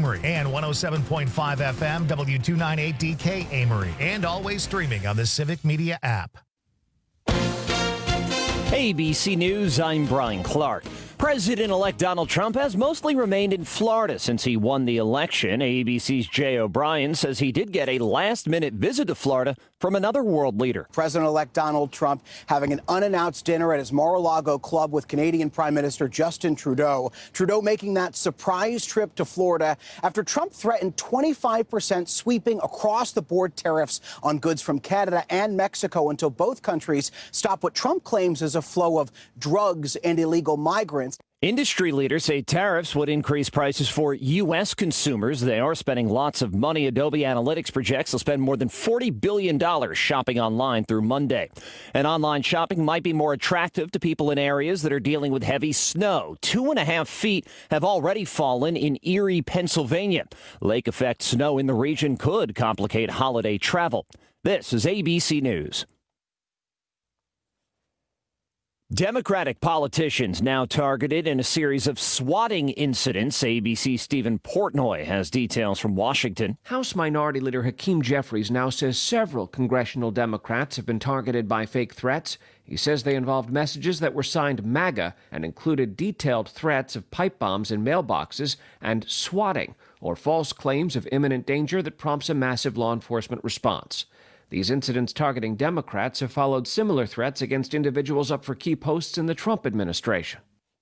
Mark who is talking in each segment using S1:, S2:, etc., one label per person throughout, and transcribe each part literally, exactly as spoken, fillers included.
S1: Amory, and one oh seven point five F M, W two ninety-eight D K Amory, and always streaming on the Civic Media app.
S2: A B C News, I'm Brian Clark. President-elect Donald Trump has mostly remained in Florida since he won the election. A B C's Jay O'Brien says he did get a last-minute visit to Florida from another world leader.
S3: President-elect Donald Trump having an unannounced dinner at his Mar-a-Lago club with Canadian Prime Minister Justin Trudeau. Trudeau making that surprise trip to Florida after Trump threatened twenty-five percent sweeping across-the-board tariffs on goods from Canada and Mexico until both countries stop what Trump claims is a flow of drugs and illegal migrants.
S2: Industry leaders say tariffs would increase prices for U S consumers. They are spending lots of money. Adobe Analytics projects they'll spend more than forty billion dollars shopping online through Monday. And online shopping might be more attractive to people in areas that are dealing with heavy snow. Two and a half feet have already fallen in Erie, Pennsylvania. Lake effect snow in the region could complicate holiday travel. This is A B C News. Democratic politicians now targeted in a series of swatting incidents. A B C's Stephen Portnoy has details from Washington.
S4: House Minority Leader Hakeem Jeffries now says several congressional Democrats have been targeted by fake threats. He says they involved messages that were signed MAGA and included detailed threats of pipe bombs in mailboxes and swatting, or false claims of imminent danger that prompts a massive law enforcement response. These incidents targeting Democrats have followed similar threats against individuals up for key posts in the Trump administration.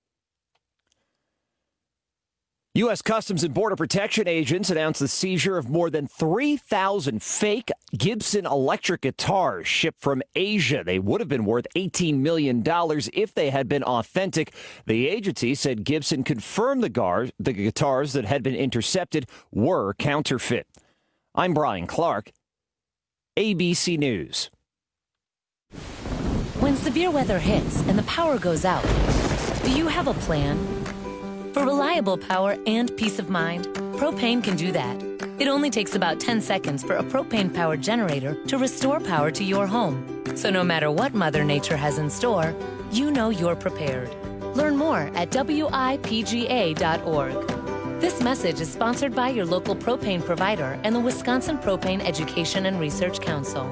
S2: U S. Customs and Border Protection agents announced the seizure of more than three thousand fake Gibson electric guitars shipped from Asia. They would have been worth eighteen million dollars if they had been authentic. The agency said Gibson confirmed the, gar- the guitars that had been intercepted were counterfeit. I'm Brian Clark. A B C News.
S5: When severe weather hits and the power goes out, do you have a plan? For reliable power and peace of mind, Propane can do that. It only takes about ten seconds for a propane-powered generator to restore power to your home. So no matter what Mother Nature has in store, you know you're prepared. Learn more at W I P G A dot org. This message is sponsored by your local propane provider and the Wisconsin Propane Education and Research Council.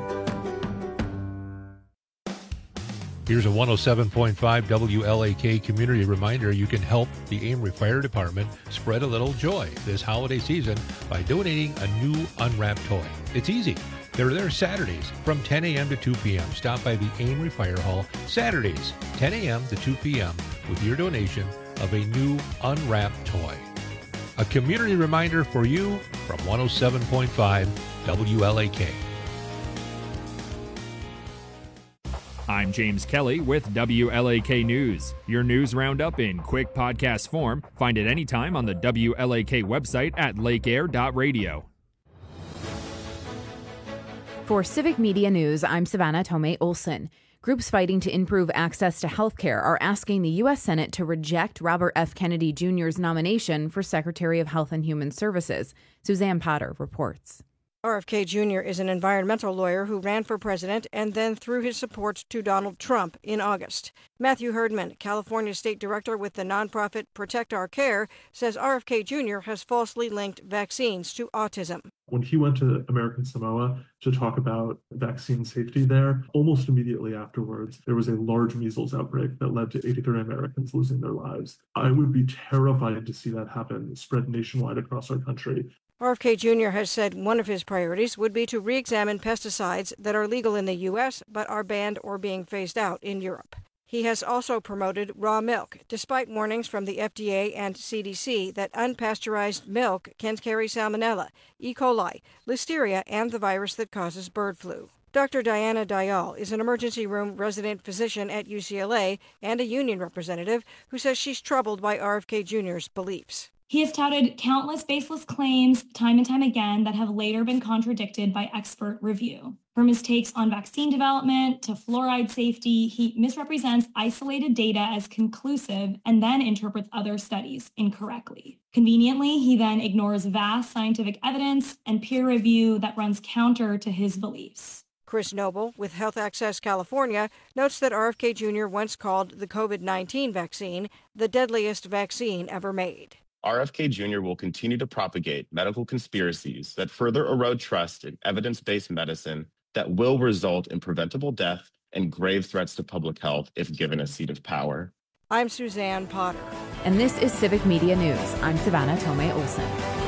S6: Here's a one oh seven point five W L A K community reminder. You can help the Amory Fire Department spread a little joy this holiday season by donating a new unwrapped toy. It's easy. They're there Saturdays from ten a.m. to two p.m. Stop by the Amory Fire Hall Saturdays, ten a.m. to two p.m. with your donation of a new unwrapped toy. A community reminder for you from one oh seven point five W L A K.
S7: I'm James Kelly with W L A K News. Your news roundup in quick podcast form. Find it anytime on the W L A K website at lake air dot radio.
S8: For Civic Media News, I'm Savannah Tomei Olson. Groups fighting to improve access to health care are asking the U S. Senate to reject Robert F. Kennedy Junior's nomination for Secretary of Health and Human Services. Suzanne Potter reports.
S9: R F K Junior is an environmental lawyer who ran for president and then threw his support to Donald Trump in August. Matthew Herdman, California state director with the nonprofit Protect Our Care, says R F K Junior has falsely linked vaccines to autism.
S10: When he went to American Samoa to talk about vaccine safety there, almost immediately afterwards, there was a large measles outbreak that led to eighty-three Americans losing their lives. I would be terrified to see that happen, spread nationwide across our country.
S9: R F K Junior has said one of his priorities would be to re-examine pesticides that are legal in the U S but are banned or being phased out in Europe. He has also promoted raw milk, despite warnings from the F D A and C D C that unpasteurized milk can carry salmonella, E. coli, listeria, and the virus that causes bird flu. Doctor Diana Dayal is an emergency room resident physician at U C L A and a union representative who says she's troubled by R F K Junior's beliefs.
S11: He has touted countless baseless claims time and time again that have later been contradicted by expert review. From his takes on vaccine development to fluoride safety, he misrepresents isolated data as conclusive and then interprets other studies incorrectly. Conveniently, he then ignores vast scientific evidence and peer review that runs counter to his beliefs.
S9: Chris Noble with Health Access California notes that R F K Junior once called the COVID nineteen vaccine the deadliest vaccine ever made.
S12: R F K Junior will continue to propagate medical conspiracies that further erode trust in evidence-based medicine that will result in preventable death and grave threats to public health if given a seat of power.
S9: I'm Suzanne Potter.
S8: And this is Civic Media News. I'm Savannah Tomei Olson.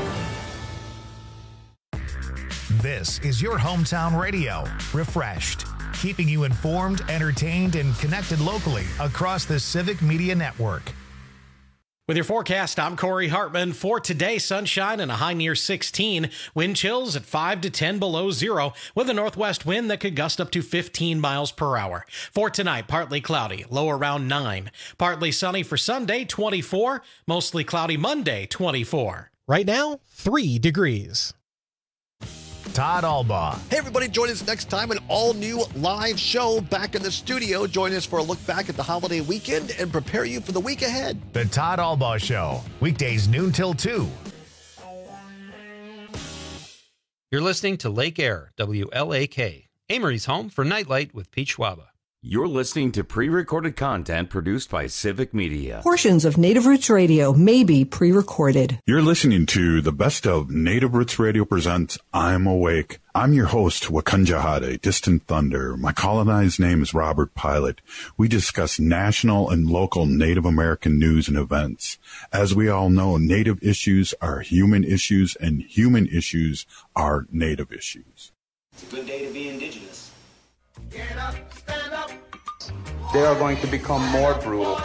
S1: This is your hometown radio, Refreshed, keeping you informed, entertained, and connected locally across the Civic Media Network.
S13: With your forecast, I'm Corey Hartman. For today, sunshine and a high near sixteen. Wind chills at five to ten below zero with a northwest wind that could gust up to fifteen miles per hour. For tonight, partly cloudy, low around nine. Partly sunny for Sunday, twenty-four. Mostly cloudy Monday, twenty-four.
S14: Right now, three degrees.
S1: Todd Albaugh.
S15: Hey, everybody, join us next time, an all-new live show back in the studio. Join us for a look back at the holiday weekend and prepare you for the week ahead.
S1: The Todd Albaugh Show, weekdays noon till two.
S16: You're listening to Lake Air, W L A K, Amory's home for Nightlight with Pete Schwaba.
S17: You're listening to pre-recorded content produced by Civic Media.
S18: Portions of Native Roots Radio may be pre-recorded.
S19: You're listening to the best of Native Roots Radio presents I'm Awake. I'm your host, Wakunjahade, Distant Thunder. My colonized name is Robert Pilot. We discuss national and local Native American news and events. As we all know, Native issues are human issues, and human issues are Native issues.
S20: It's a good day to be Indigenous. Get up, stand up.
S21: They are going to become more brutal.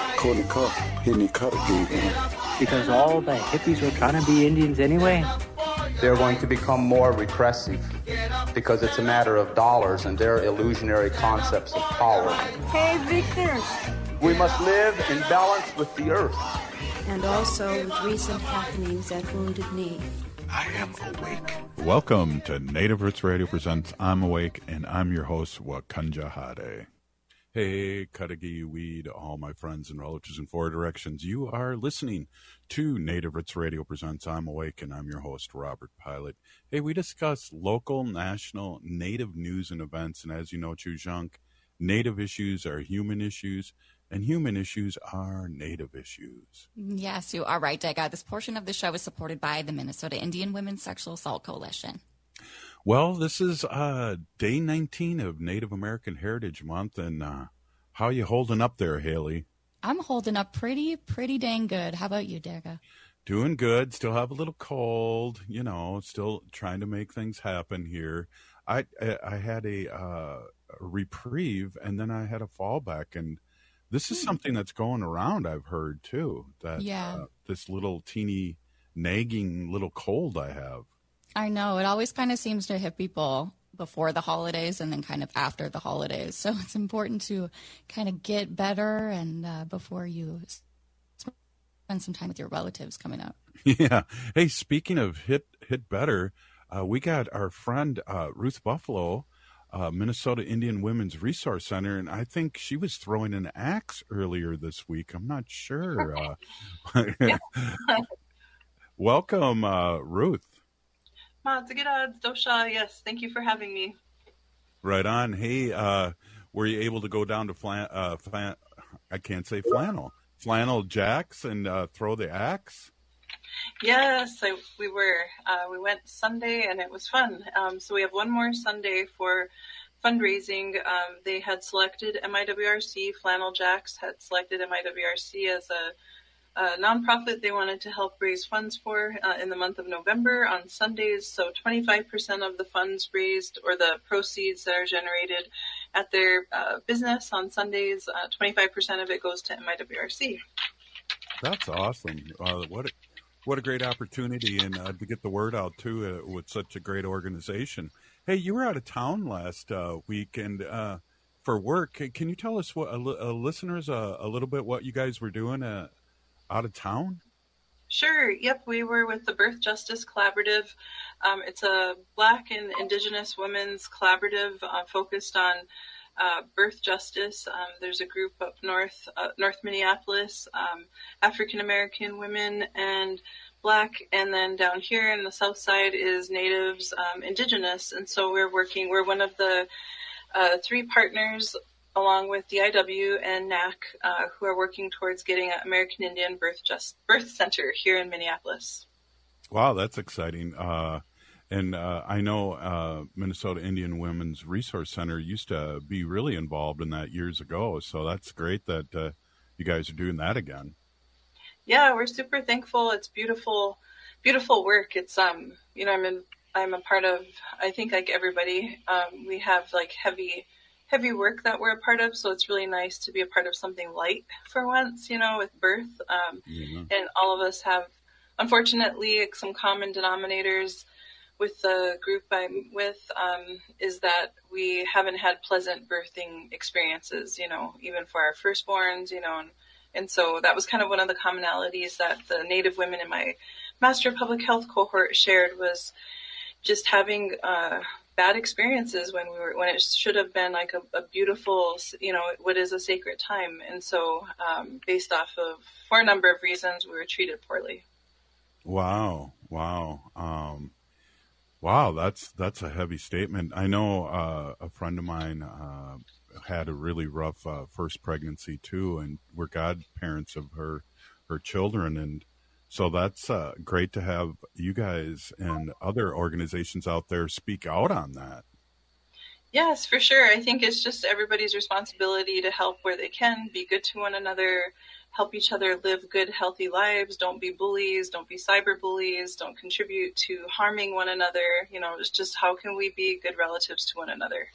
S22: Because all the hippies were trying to be Indians anyway.
S21: They're going to become more repressive because it's a matter of dollars and their illusionary concepts of power.
S23: Hey, Victor.
S21: We must live in balance with the earth.
S23: And also with recent happenings at Wounded Knee.
S19: I am awake. Welcome to Native Roots Radio presents I'm Awake, and I'm your host, Wakunjahade. Hey, Cudahy Weed, all my friends and relatives in four directions. You are listening to Native Roots Radio presents I'm Awake, and I'm your host, Robert Pilot. Hey, we discuss local, national, Native news and events, and as you know, Chujunk, Native issues are human issues, and human issues are Native issues.
S24: Yes, you are right, Dega. This portion of the show is supported by the Minnesota Indian Women's Sexual Assault Coalition.
S19: Well, this is uh, day nineteen of Native American Heritage Month, and uh, how are you holding up there, Haley?
S24: I'm holding up pretty, pretty dang good. How about you, Dega?
S19: Doing good. Still have a little cold, you know, still trying to make things happen here. I I, I had a, uh, a reprieve, and then I had a fallback, and this is something that's going around, I've heard, too, that
S24: yeah.
S19: uh, this little teeny nagging little cold I have.
S24: I know. It always kind of seems to hit people before the holidays and then kind of after the holidays. So it's important to kind of get better and uh, before you spend some time with your relatives coming up.
S19: Yeah. Hey, speaking of hit hit better, uh, we got our friend uh, Ruth Buffalo, uh, Minnesota Indian Women's Resource Center, and I think she was throwing an axe earlier this week. I'm not sure. Uh, welcome, uh, Ruth.
S25: Matzagida, Dosha, yes, thank you for having me.
S19: Right on. Hey, uh, were you able to go down to flan, uh, flan, I can't say flannel, flannel jacks and uh, throw the axe?
S25: Yes, I, we were. Uh, we went Sunday and it was fun. Um, so we have one more Sunday for fundraising. Um, they had selected M I W R C, Flannel Jacks had selected M I W R C as a a nonprofit they wanted to help raise funds for uh, in the month of November on Sundays. So twenty-five percent of the funds raised or the proceeds that are generated at their uh, business on Sundays, uh, twenty-five percent of it goes to M I W R C.
S19: That's awesome. Uh, what, a, what a great opportunity and uh, to get the word out too uh, with such a great organization. Hey, you were out of town last uh, week and uh, for work. Can you tell us, what uh, listeners, uh, a little bit what you guys were doing uh, out of town?
S25: Sure. Yep. We were with the Birth Justice Collaborative. Um, it's a Black and Indigenous women's collaborative uh, focused on uh, birth justice. Um, there's a group up north, uh, North Minneapolis, um, African American women and Black, and then down here in the South Side is Natives, um, Indigenous. And so we're working. We're one of the uh, three partners along with D I W and N A C, uh, who are working towards getting an American Indian Birth Just Birth Center here in Minneapolis.
S19: Wow, that's exciting. Uh, and uh, I know uh, Minnesota Indian Women's Resource Center used to be really involved in that years ago. So that's great that uh, you guys are doing that again.
S25: Yeah, we're super thankful. It's beautiful, beautiful work. It's um, you know, I'm in, I'm a part of. I think like everybody, um, we have like heavy. heavy work that we're a part of, so it's really nice to be a part of something light for once, you know, with birth. Um, mm-hmm. And all of us have, unfortunately, some common denominators with the group I'm with, um, is that we haven't had pleasant birthing experiences, you know, even for our firstborns, you know, and, and so that was kind of one of the commonalities that the Native women in my Master of Public Health cohort shared, was just having uh, bad experiences when we were when it should have been like a, a beautiful, you know, what is a sacred time. And so um, based off of, for a number of reasons, we were treated poorly.
S19: Wow. Wow. Um, wow. That's, that's a heavy statement. I know uh, a friend of mine uh, had a really rough uh, first pregnancy too, and we're godparents of her, her children. And so that's uh, great to have you guys and other organizations out there speak out on that.
S25: Yes, for sure. I think it's just everybody's responsibility to help where they can, be good to one another, help each other live good, healthy lives. Don't be bullies. Don't be cyber bullies. Don't contribute to harming one another. You know, it's just how can we be good relatives to one another?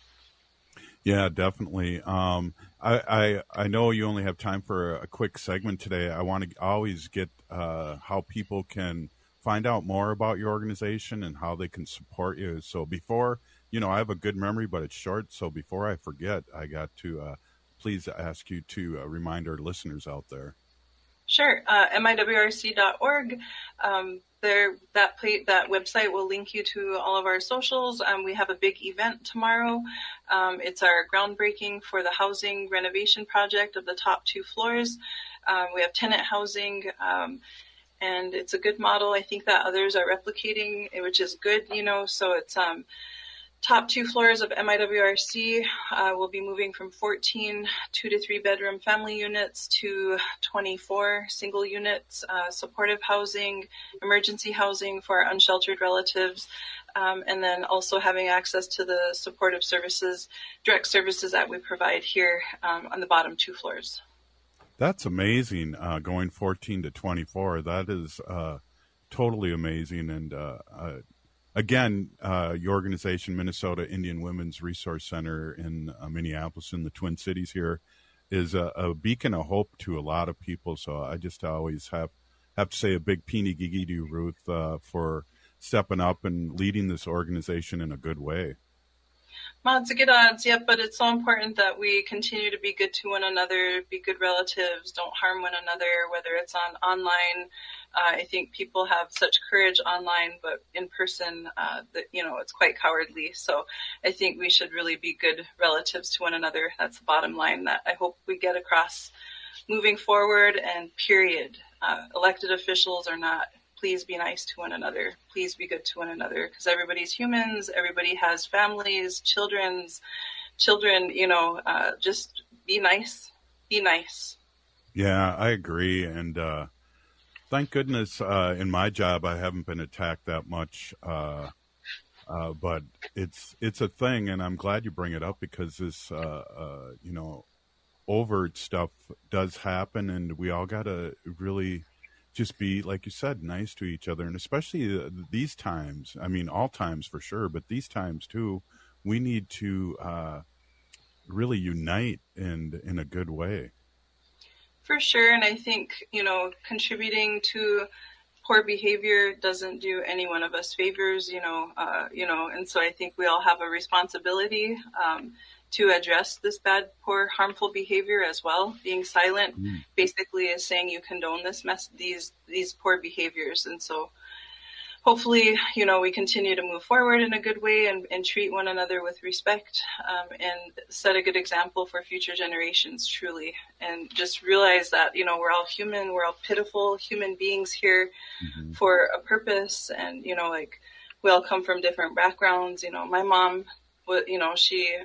S19: Yeah, definitely. Um, I, I I know you only have time for a quick segment today. I want to always get uh, how people can find out more about your organization and how they can support you. So before, you know, I have a good memory, but it's short. So before I forget, I got to uh, please ask you to uh, remind our listeners out there.
S25: Sure. Uh, M I W R C dot org. Um, there, that plate, that website will link you to all of our socials. Um, we have a big event tomorrow. Um, it's our groundbreaking for the housing renovation project of the top two floors. Um, we have tenant housing, um, and it's a good model. I think that others are replicating, which is good, you know, so it's, um, top two floors of M I W R C uh, will be moving from fourteen two to three bedroom family units to twenty-four single units, uh, supportive housing, emergency housing for our unsheltered relatives, um, and then also having access to the supportive services, direct services that we provide here um, on the bottom two floors.
S19: That's amazing, uh, going fourteen to twenty-four. That is uh, totally amazing. And uh, uh, Again, uh, your organization, Minnesota Indian Women's Resource Center in uh, Minneapolis, in the Twin Cities here, is a, a beacon of hope to a lot of people. So I just always have, have to say a big peeny gigi to you, Ruth, uh, for stepping up and leading this organization in a good way.
S25: Well, it's a good odds, yeah, but it's so important that we continue to be good to one another, be good relatives, don't harm one another, whether it's on online. Uh, I think people have such courage online, but in person, uh, that, you know, it's quite cowardly. So I think we should really be good relatives to one another. That's the bottom line that I hope we get across moving forward, and period. Uh, elected officials are not. Please be nice to one another. Please be good to one another, because everybody's humans. Everybody has families, children's children, you know, uh, just be nice, be nice.
S19: Yeah, I agree. And uh, thank goodness uh, in my job, I haven't been attacked that much. Uh, uh, but it's, it's a thing. And I'm glad you bring it up, because this, uh, uh, you know, overt stuff does happen, and we all got to really just be, like you said, nice to each other. And especially uh, these times, I mean, all times for sure, but these times too, we need to uh, really unite and in a good way.
S25: For sure. And I think, you know, contributing to poor behavior doesn't do any one of us favors, you know, uh, you know, and so I think we all have a responsibility um, to address this bad, poor, harmful behavior as well. Being silent mm. basically is saying you condone this mess, these these poor behaviors. And so hopefully, you know, we continue to move forward in a good way and, and treat one another with respect, um, and set a good example for future generations, truly. And just realize that, you know, we're all human, we're all pitiful human beings here mm-hmm. for a purpose. And, you know, like, we all come from different backgrounds. You know, my mom, you know, she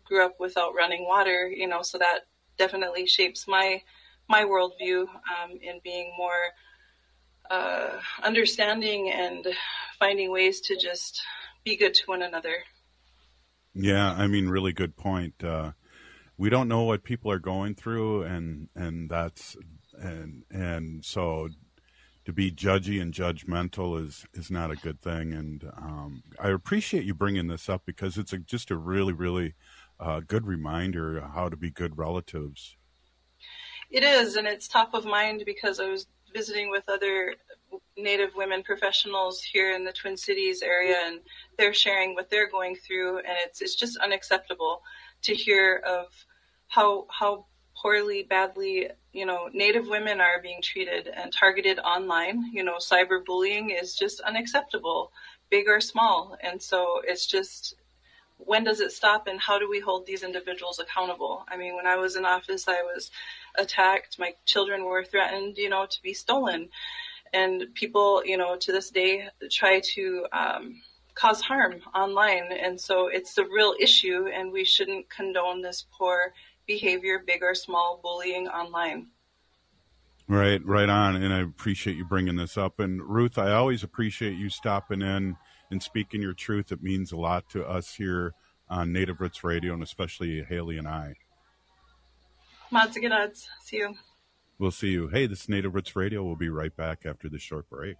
S25: grew up without running water, you know, so that definitely shapes my my worldview um, in being more uh, understanding and finding ways to just be good to one another.
S19: Yeah, I mean, really good point. Uh, we don't know what people are going through, and and that's and and so to be judgy and judgmental is is not a good thing. And um, I appreciate you bringing this up because it's a, just a really really uh, good reminder of how to be good relatives.
S25: It is, and it's top of mind because I was visiting with other Native women professionals here in the Twin Cities area, and they're sharing what they're going through, and it's it's just unacceptable to hear of how how poorly, badly, you know, Native women are being treated and targeted online. You know, cyberbullying is just unacceptable, big or small, and so it's just, when does it stop, and how do we hold these individuals accountable? I mean, when I was in office, I was attacked. My children were threatened, you know, to be stolen. And people, you know, to this day try to um, cause harm online. And so it's a real issue, and we shouldn't condone this poor behavior, big or small, bullying online.
S19: Right, right on. And I appreciate you bringing this up. And Ruth, I always appreciate you stopping in and speaking your truth. It means a lot to us here on Native Roots Radio, and especially Haley and I.
S25: Matsigadats. See you.
S19: We'll see you. Hey, this is Native Roots Radio. We'll be right back after this short break.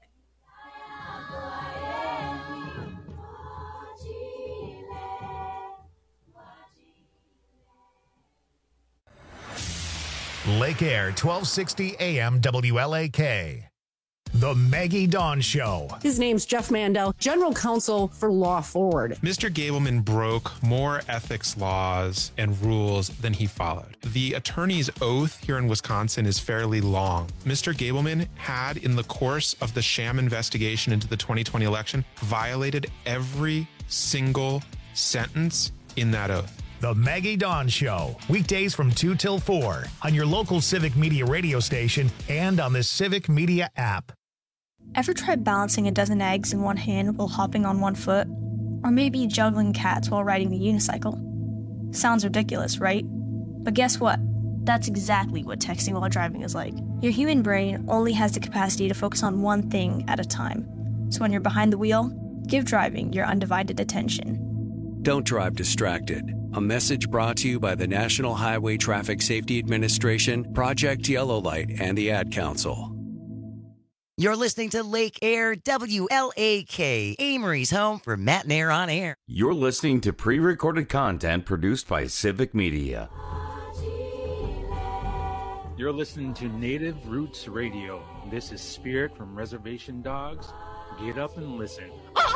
S1: Lake Air, twelve sixty A M W L A K. The Maggie Dawn Show.
S2: His name's Jeff Mandel, General Counsel for Law Forward.
S3: Mister Gableman broke more ethics laws and rules than he followed. The attorney's oath here in Wisconsin is fairly long. Mister Gableman had, in the course of the sham investigation into the twenty twenty election, violated every single sentence in that oath.
S1: The Maggie Dawn Show, weekdays from two till four on your local Civic Media radio station and on the Civic Media app.
S4: Ever tried balancing a dozen eggs in one hand while hopping on one foot? Or maybe juggling cats while riding the unicycle? Sounds ridiculous, right? But guess what? That's exactly what texting while driving is like. Your human brain only has the capacity to focus on one thing at a time. So when you're behind the wheel, give driving your undivided attention.
S5: Don't drive distracted. A message brought to you by the National Highway Traffic Safety Administration, Project Yellow Light, and the Ad Council.
S6: You're listening to Lake Air W L A K, Amory's home for Matt and Air on Air.
S17: You're listening to pre-recorded content produced by Civic Media.
S26: You're listening to Native Roots Radio. This is Spirit from Reservation Dogs. Get up and listen.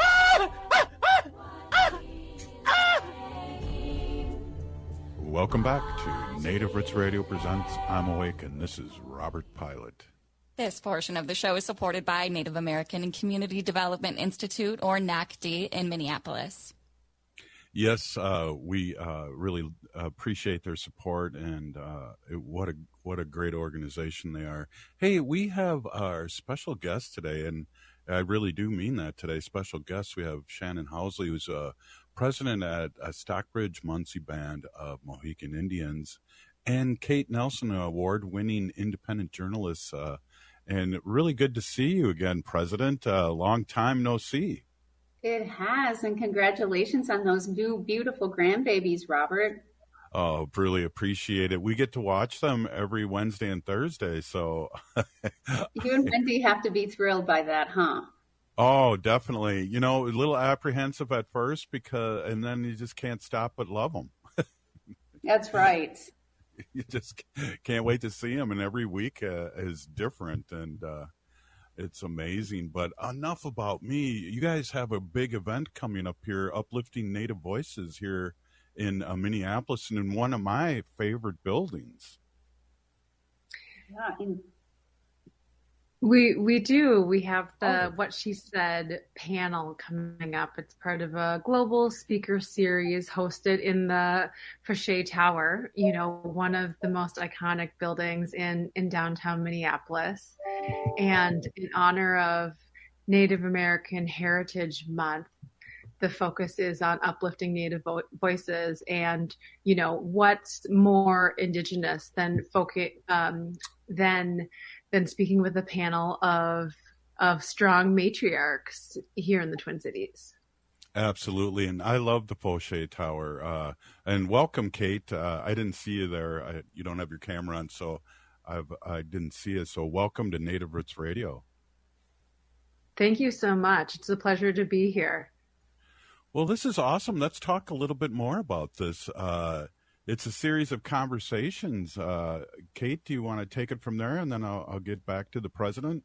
S19: Welcome back to Native Roots Radio presents I'm Awake, and this is Robert Pilot.
S24: This portion of the show is supported by Native American and Community Development Institute, or N A C D, in Minneapolis.
S19: Yes, uh, we uh, really appreciate their support, and uh, it, what a what a great organization they are. Hey, we have our special guest today, and I really do mean that today. Special guest, we have Shannon Housley, who's a president at a Stockbridge Munsee Band of Mohican Indians, and Kate Nelson, an award-winning independent journalist. Uh, and really good to see you again, President. Uh, long time no see.
S27: It has, and congratulations on those new beautiful grandbabies, Robert.
S19: Oh, really appreciate it. We get to watch them every Wednesday and Thursday, so...
S27: You and Wendy have to be thrilled by that, huh?
S19: Oh, definitely. You know, a little apprehensive at first, because, and then you just can't stop but love them.
S27: That's right.
S19: You just can't wait to see them, and every week uh, is different, and uh, it's amazing. But enough about me. You guys have a big event coming up here, Uplifting Native Voices, here in uh, Minneapolis, and in one of my favorite buildings.
S27: Yeah, in-
S28: We we do. We have the oh. What She Said panel coming up. It's part of a global speaker series hosted in the Fauché Tower, you know, one of the most iconic buildings in, in downtown Minneapolis. And in honor of Native American Heritage Month, the focus is on uplifting Native vo- voices, and you know what's more Indigenous than focus um, than than speaking with a panel of of strong matriarchs here in the Twin Cities.
S19: Absolutely, and I love the Fauché Tower. Uh, and welcome, Kate. Uh, I didn't see you there. I, you don't have your camera on, so I've, I didn't see you. So welcome to Native Roots Radio.
S28: Thank you so much. It's a pleasure to be here.
S19: Well, this is awesome. Let's talk a little bit more about this. Uh, it's a series of conversations. Uh, Kate, do you want to take it from there, and then I'll, I'll get back to the president?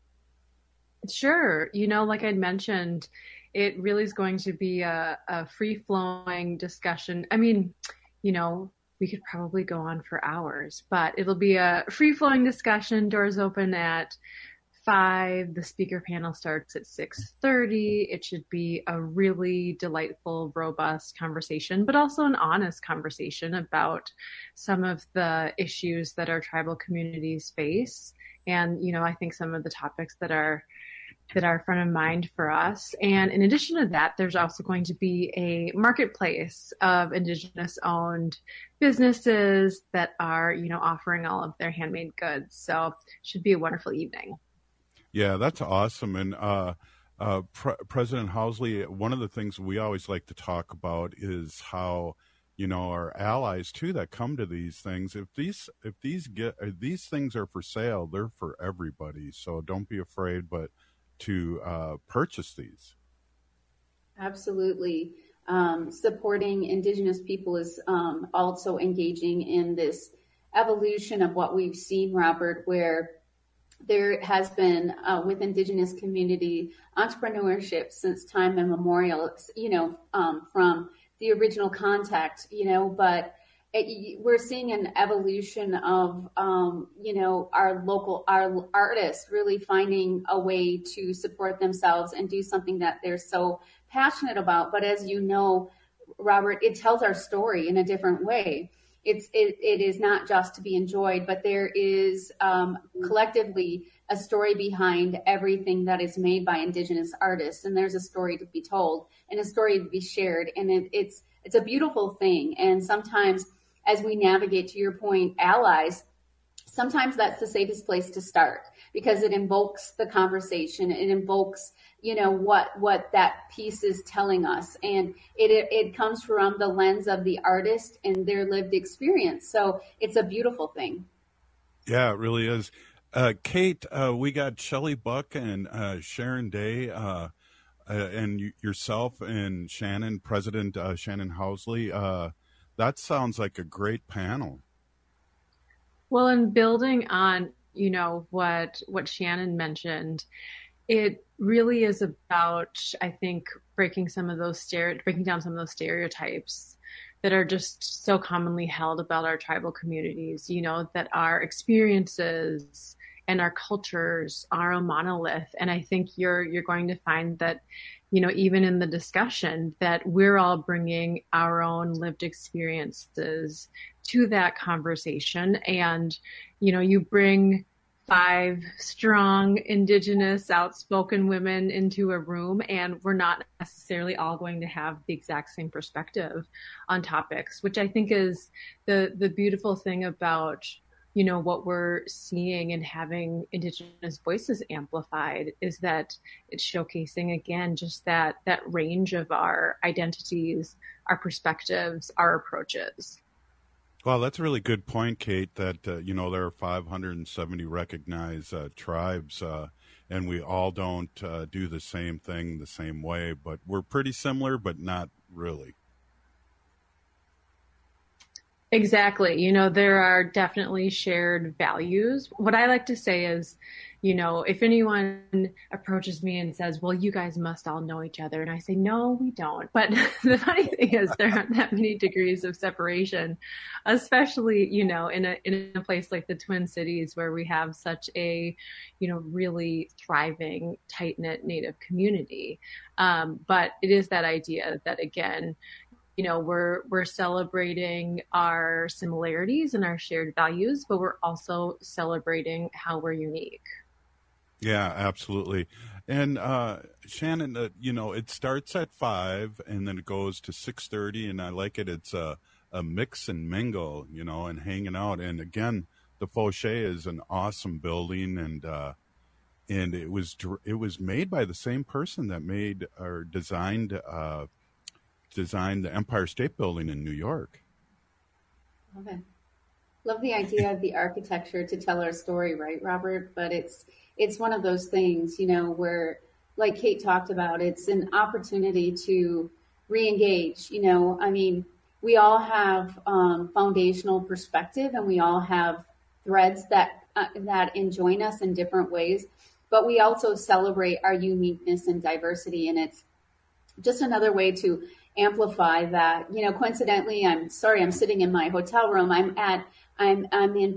S28: Sure. You know, like I'd mentioned, it really is going to be a, a free-flowing discussion. I mean, you know, we could probably go on for hours, but it'll be a free-flowing discussion. Doors open at five. The speaker panel starts at six thirty. It should be a really delightful, robust conversation, but also an honest conversation about some of the issues that our tribal communities face. And, you know, I think some of the topics that are that are front of mind for us. And in addition to that, there's also going to be a marketplace of Indigenous owned businesses that are, you know, offering all of their handmade goods. So it should be a wonderful evening.
S19: Yeah, that's awesome. And uh, uh, Pre- President Housley, one of the things we always like to talk about is how, you know, our allies too that come to these things. If these if these get if these things are for sale, they're for everybody. So don't be afraid, but to uh, purchase these.
S27: Absolutely. Um, supporting Indigenous people is um, also engaging in this evolution of what we've seen, Robert, where there has been uh, with Indigenous community entrepreneurship since time immemorial, you know, um, from the original contact, you know, but it, we're seeing an evolution of, um, you know, our local, our artists really finding a way to support themselves and do something that they're so passionate about. But as you know, Robert, it tells our story in a different way. It's it, it is not just to be enjoyed, but there is um, collectively a story behind everything that is made by Indigenous artists, and there's a story to be told and a story to be shared, and it, it's it's a beautiful thing. And sometimes, as we navigate, to your point, allies, sometimes that's the safest place to start because it invokes the conversation, it invokes, you know, what what that piece is telling us, and it, it it comes from the lens of the artist and their lived experience. So it's a beautiful thing.
S19: Yeah, it really is. Uh, Kate, uh, we got Shelley Buck and uh, Sharon Day, uh, uh, and y- yourself and Shannon, President uh, Shannon Housley. Uh, that sounds like a great panel.
S28: Well, in building on, you know, what what Shannon mentioned, it really is about, I think, breaking some of those stere- breaking down some of those stereotypes that are just so commonly held about our tribal communities, you know, that our experiences and our cultures are a monolith. And I think you're you're going to find that, you know, even in the discussion, that we're all bringing our own lived experiences to that conversation. And, you know, you bring five strong Indigenous outspoken women into a room, and we're not necessarily all going to have the exact same perspective on topics, which I think is the the beautiful thing about, you know, what we're seeing and having Indigenous voices amplified is that it's showcasing again just that that range of our identities, our perspectives, our approaches.
S19: Well, that's a really good point, Kate, that, uh, you know, there are five hundred seventy recognized uh, tribes, uh, and we all don't uh, do the same thing the same way, but we're pretty similar, but not really.
S28: Exactly. You know, there are definitely shared values. What I like to say is, you know, if anyone approaches me and says, well, you guys must all know each other. And I say, no, we don't. But the funny thing is there aren't that many degrees of separation, especially, you know, in a, in a place like the Twin Cities where we have such a, you know, really thriving, tight-knit Native community. Um, but it is that idea that, again, you know, we're we're celebrating our similarities and our shared values, but we're also celebrating how we're unique.
S19: Yeah, absolutely. And uh, Shannon, uh, you know, it starts at five and then it goes to six thirty, and I like it. It's a, a mix and mingle, you know, and hanging out. And again, the Fauché is an awesome building, and uh, and it was it was made by the same person that made or designed uh, designed the Empire State Building in New York.
S27: Love it. Love the idea of the architecture to tell our story, right, Robert? But it's it's one of those things, you know, where, like Kate talked about, it's an opportunity to re-engage. You know, I mean, we all have um, foundational perspective, and we all have threads that uh, that enjoin us in different ways. But we also celebrate our uniqueness and diversity, and it's just another way to amplify that. You know, coincidentally, I'm sorry, I'm sitting in my hotel room. I'm at I'm I'm in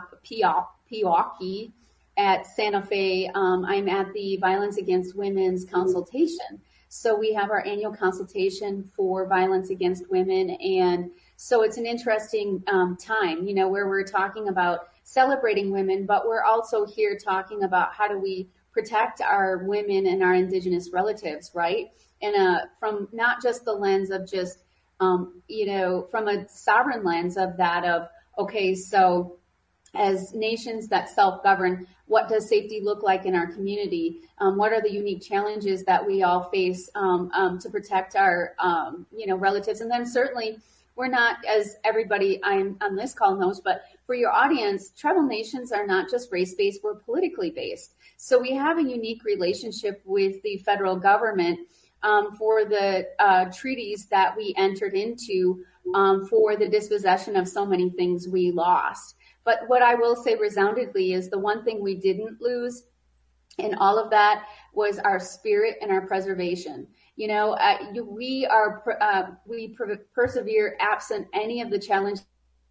S27: Pewaukee at Santa Fe. Um, I'm at the Violence Against Women's consultation. So we have our annual consultation for violence against women, and so it's an interesting um, time, you know, where we're talking about celebrating women, but we're also here talking about how do we protect our women and our Indigenous relatives, right? And uh, from not just the lens of just, um, you know, from a sovereign lens of that of, okay, so as nations that self-govern, what does safety look like in our community? Um, what are the unique challenges that we all face um, um, to protect our, um, you know, relatives? And then certainly, we're not, as everybody I'm, on this call knows, but for your audience, tribal nations are not just race-based, we're politically based. So we have a unique relationship with the federal government um, for the uh, treaties that we entered into um, for the dispossession of so many things we lost. But what I will say resoundingly is the one thing we didn't lose in all of that was our spirit and our preservation. You know, uh, you, we are uh, we per- persevere absent any of the challenges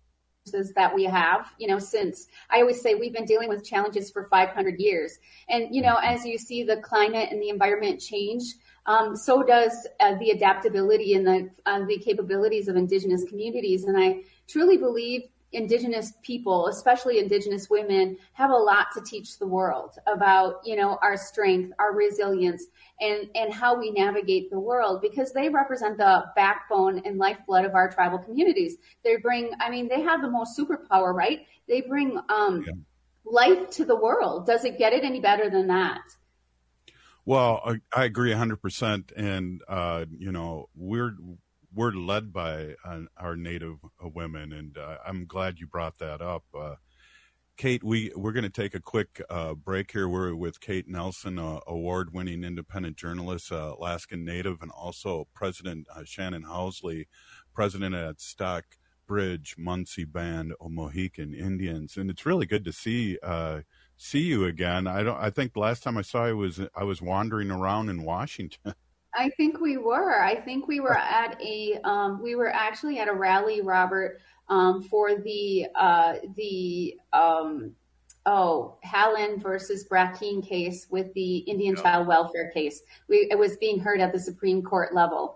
S27: that we have. You know, since I always say we've been dealing with challenges for five hundred years, and you know, as you see the climate and the environment change, um, so does uh, the adaptability and the uh, the capabilities of Indigenous communities. And I truly believe Indigenous people, especially Indigenous women, have a lot to teach the world about, you know, our strength, our resilience, and, and how we navigate the world, because they represent the backbone and lifeblood of our tribal communities. They bring, I mean, they have the most superpower, right? They bring um, yeah. life to the world. Does it get it any better than that?
S19: Well, I, I agree one hundred percent. And, uh, you know, we're We're led by uh, our Native uh, women, and uh, I'm glad you brought that up. Uh, Kate, we, we're going to take a quick uh, break here. We're with Kate Nelson, uh, award-winning independent journalist, uh, Alaskan Native, and also President uh, Shannon Housley, president at Stockbridge Munsee Band of Mohican Indians. And it's really good to see uh, see you again. I don't. I think the last time I saw you was I was wandering around in Washington.
S27: I think we were. I think we were at a. Um, we were actually at a rally, Robert, um, for the uh, the um, oh Hallen versus Brackeen case with the Indian yeah. child welfare case. We it was being heard at the Supreme Court level.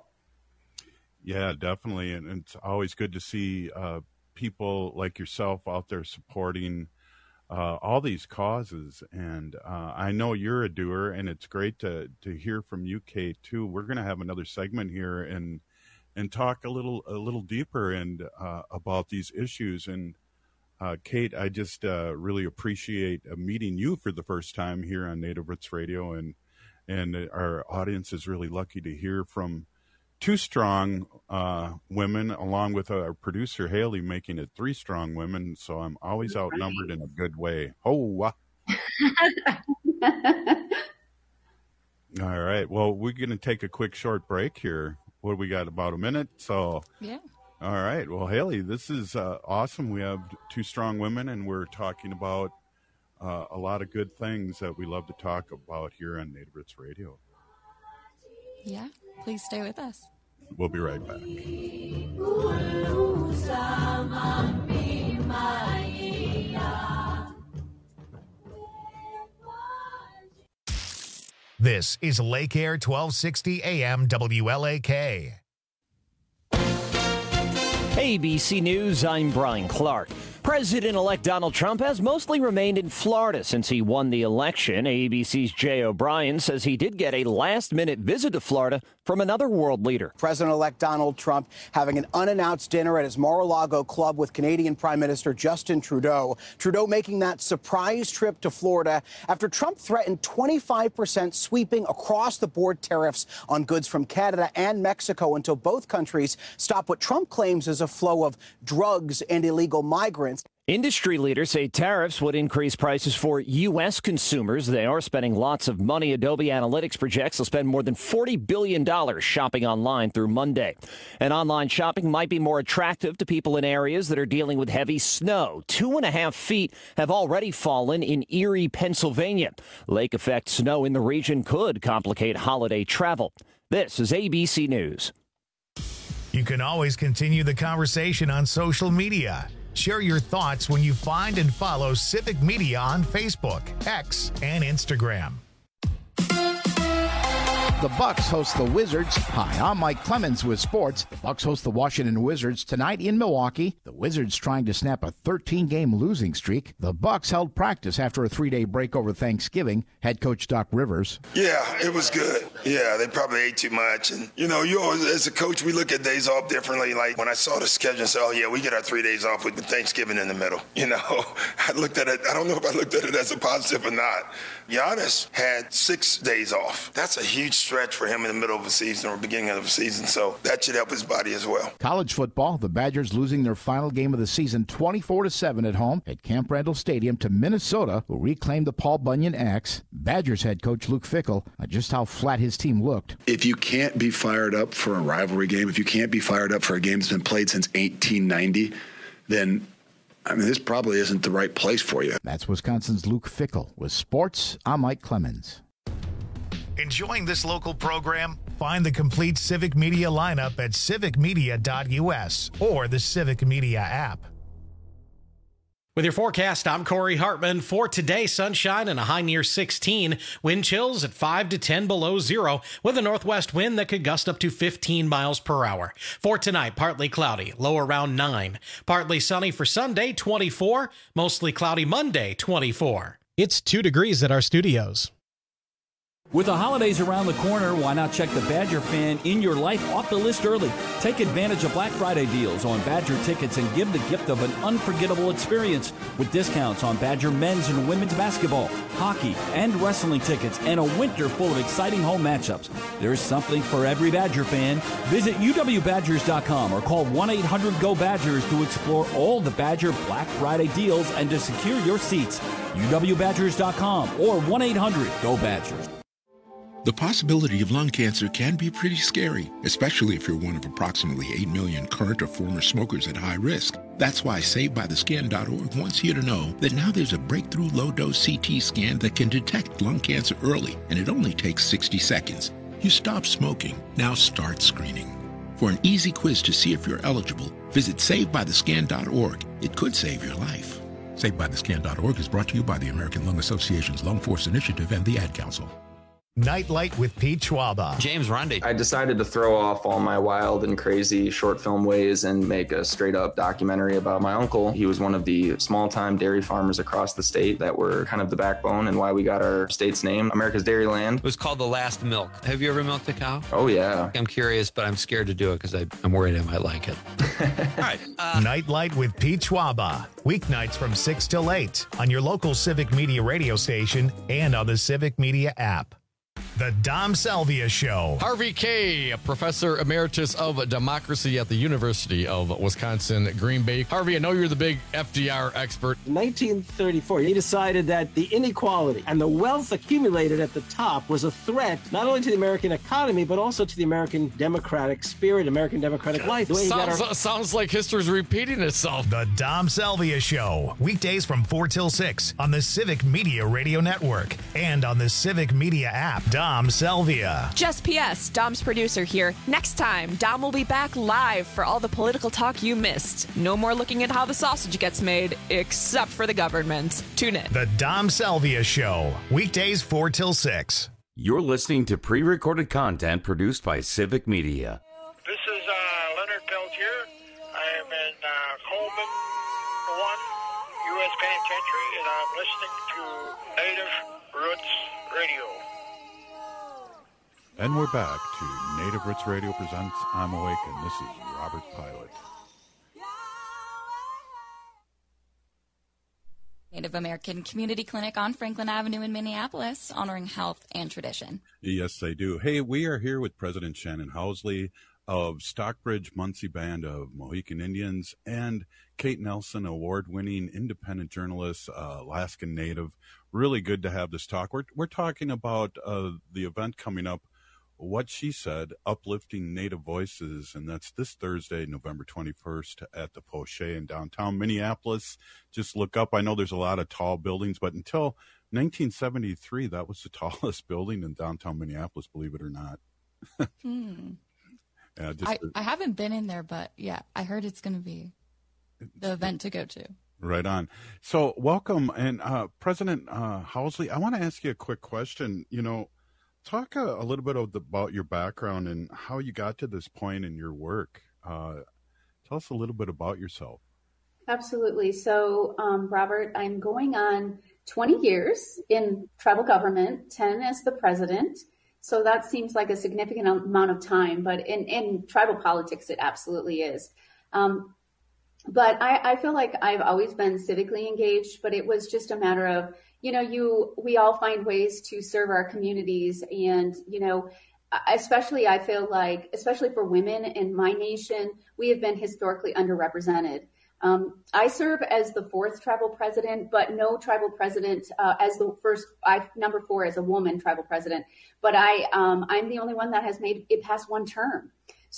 S19: Yeah, definitely, and, and it's always good to see uh, people like yourself out there supporting Uh, all these causes. And uh, I know you're a doer, and it's great to to hear from you, Kate, too. We're going to have another segment here and and talk a little a little deeper and uh, about these issues. And uh, Kate, I just uh, really appreciate uh, meeting you for the first time here on Native Roots Radio, and and our audience is really lucky to hear from two strong uh, women, along with our producer, Haley, making it three strong women. So I'm always outnumbered in a good way. Oh, uh. All right. Well, we're going to take a quick short break here. What do we got? About a minute. So,
S24: yeah.
S19: All right. Well, Haley, this is uh, awesome. We have two strong women, and we're talking about uh, a lot of good things that we love to talk about here on Native Roots Radio.
S24: Yeah. Please stay with us.
S19: We'll be right back.
S1: This is Lake Air twelve sixty A M W L A K.
S7: A B C News, I'm Brian Clark. President-elect Donald Trump has mostly remained in Florida since he won the election. A B C's Jay O'Brien says he did get a last-minute visit to Florida from another world leader.
S8: President-elect Donald Trump having an unannounced dinner at his Mar-a-Lago club with Canadian Prime Minister Justin Trudeau. Trudeau making that surprise trip to Florida after Trump threatened twenty-five percent sweeping across-the-board tariffs on goods from Canada and Mexico until both countries stop what Trump claims is a flow of drugs and illegal migrants.
S7: Industry leaders say tariffs would increase prices for U S consumers. They are spending lots of money. Adobe Analytics projects they'll spend more than forty billion dollars shopping online through Monday. And online shopping might be more attractive to people in areas that are dealing with heavy snow. Two and a half feet have already fallen in Erie, Pennsylvania. Lake effect snow in the region could complicate holiday travel. This is A B C News.
S1: You can always continue the conversation on social media. Share your thoughts when you find and follow Civic Media on Facebook, X, and Instagram.
S9: The Bucks host the Wizards. Hi, I'm Mike Clemens with sports. The Bucks host the Washington Wizards tonight in Milwaukee. The Wizards trying to snap a thirteen-game losing streak. The Bucks held practice after a three-day break over Thanksgiving. Head coach Doc Rivers.
S10: Yeah, it was good. Yeah, they probably ate too much. And, you know, you always, as a coach, we look at days off differently. Like when I saw the schedule and said, oh, yeah, we get our three days off with Thanksgiving in the middle. You know, I looked at it. I don't know if I looked at it as a positive or not. Giannis had six days off. That's a huge stretch for him in the middle of a season or beginning of a season, so that should help his body as well.
S9: College football, the Badgers losing their final game of the season twenty-four to seven at home at Camp Randall Stadium to Minnesota, who reclaimed the Paul Bunyan X. Badgers head coach Luke Fickell on just how flat his team looked.
S11: If you can't be fired up for a rivalry game, if you can't be fired up for a game that's been played since eighteen ninety, then I mean, this probably isn't the right place for you.
S9: That's Wisconsin's Luke Fickell. With sports, I'm Mike Clemens.
S1: Enjoying this local program? Find the complete Civic Media lineup at civic media dot U S or the Civic Media app.
S12: With your forecast, I'm Corey Hartman. For today, sunshine and a high near sixteen. Wind chills at five to ten below zero with a northwest wind that could gust up to fifteen miles per hour. For tonight, partly cloudy, low around nine. Partly sunny for Sunday, twenty-four. Mostly cloudy Monday, twenty-four.
S13: It's two degrees at our studios.
S14: With the holidays around the corner, why not check the Badger fan in your life off the list early? Take advantage of Black Friday deals on Badger tickets and give the gift of an unforgettable experience with discounts on Badger men's and women's basketball, hockey, and wrestling tickets, and a winter full of exciting home matchups. There's something for every Badger fan. Visit U W Badgers dot com or call one eight hundred go Badgers to explore all the Badger Black Friday deals and to secure your seats. U W Badgers dot com or one eight hundred go Badgers.
S29: The possibility of lung cancer can be pretty scary, especially if you're one of approximately eight million current or former smokers at high risk. That's why Saved By The Scan dot org wants you to know that now there's a breakthrough low-dose C T scan that can detect lung cancer early, and it only takes sixty seconds. You stop smoking, now start screening. For an easy quiz to see if you're eligible, visit Saved By The Scan dot org. It could save your life. Saved By The Scan dot org is brought to you by the American Lung Association's Lung Force Initiative and the Ad Council.
S1: Nightlight with Pete Schwaba.
S30: James Rundy. I decided to throw off all my wild and crazy short film ways and make a straight up documentary about my uncle. He was one of the small time dairy farmers across the state that were kind of the backbone and why we got our state's name, America's Dairyland.
S31: It was called The Last Milk. Have you ever milked a cow?
S30: Oh, yeah.
S31: I'm curious, but I'm scared to do it because I'm worried I might like it.
S1: All right. Uh, Nightlight with Pete Schwaba. Weeknights from six till eight on your local Civic Media radio station and on the Civic Media app. The Dom Salvia Show.
S32: Harvey Kaye, Professor Emeritus of Democracy at the University of Wisconsin, Green Bay. Harvey, I know you're the big F D R expert.
S33: In nineteen thirty-four, he decided that the inequality and the wealth accumulated at the top was a threat not only to the American economy, but also to the American democratic spirit, American democratic life. The way
S32: sounds,
S33: our-
S32: sounds like history's repeating itself.
S1: The Dom Salvia Show. Weekdays from four till six on the Civic Media Radio Network and on the Civic Media app. Dom Salvia.
S34: Just P S, Dom's producer here. Next time, Dom will be back live for all the political talk you missed. No more looking at how the sausage gets made, except for the government. Tune in.
S1: The Dom Salvia Show. Weekdays four till six.
S17: You're listening to pre-recorded content produced by Civic Media.
S35: This is uh, Leonard Peltier. I am in uh, Coleman one.
S2: is Penitentiary, and I'm listening to Native Roots Radio.
S19: And we're back to Native Roots Radio presents I'm Awake, and this is Robert Pilot.
S24: Native American Community Clinic on Franklin Avenue in Minneapolis, honoring health and tradition.
S19: Yes, they do. Hey, we are here with President Shannon Housley of Stockbridge Munsee Band of Mohican Indians and Kate Nelson, award-winning independent journalist, uh, Alaskan Native. Really good to have this talk. We're, we're talking about uh, the event coming up, What She Said, Uplifting Native Voices, and that's this Thursday, November twenty-first at the Poche in downtown Minneapolis. Just look up. I know there's a lot of tall buildings, but until nineteen seventy-three, that was the tallest building in downtown Minneapolis, believe it or not.
S24: hmm.
S19: yeah, just
S24: I, I haven't been in there, but yeah, I heard it's going to be the event to go to.
S19: Right on. So welcome. And uh, President uh, Housley, I want to ask you a quick question. You know, Talk a, a little bit of the, about your background and how you got to this point in your work. Uh, tell us a little bit about yourself.
S27: Absolutely. So, um, Robert, I'm going on twenty years in tribal government, ten as the president. So that seems like a significant amount of time, but in, in tribal politics, it absolutely is. Um, but I, I feel like I've always been civically engaged, but it was just a matter of, you know, you, we all find ways to serve our communities. And, you know, especially I feel like, especially for women in my nation, we have been historically underrepresented. Um, I serve as the fourth tribal president, but no tribal president uh, as the first, I number four as a woman tribal president. But I, um, I'm the only one that has made it past one term.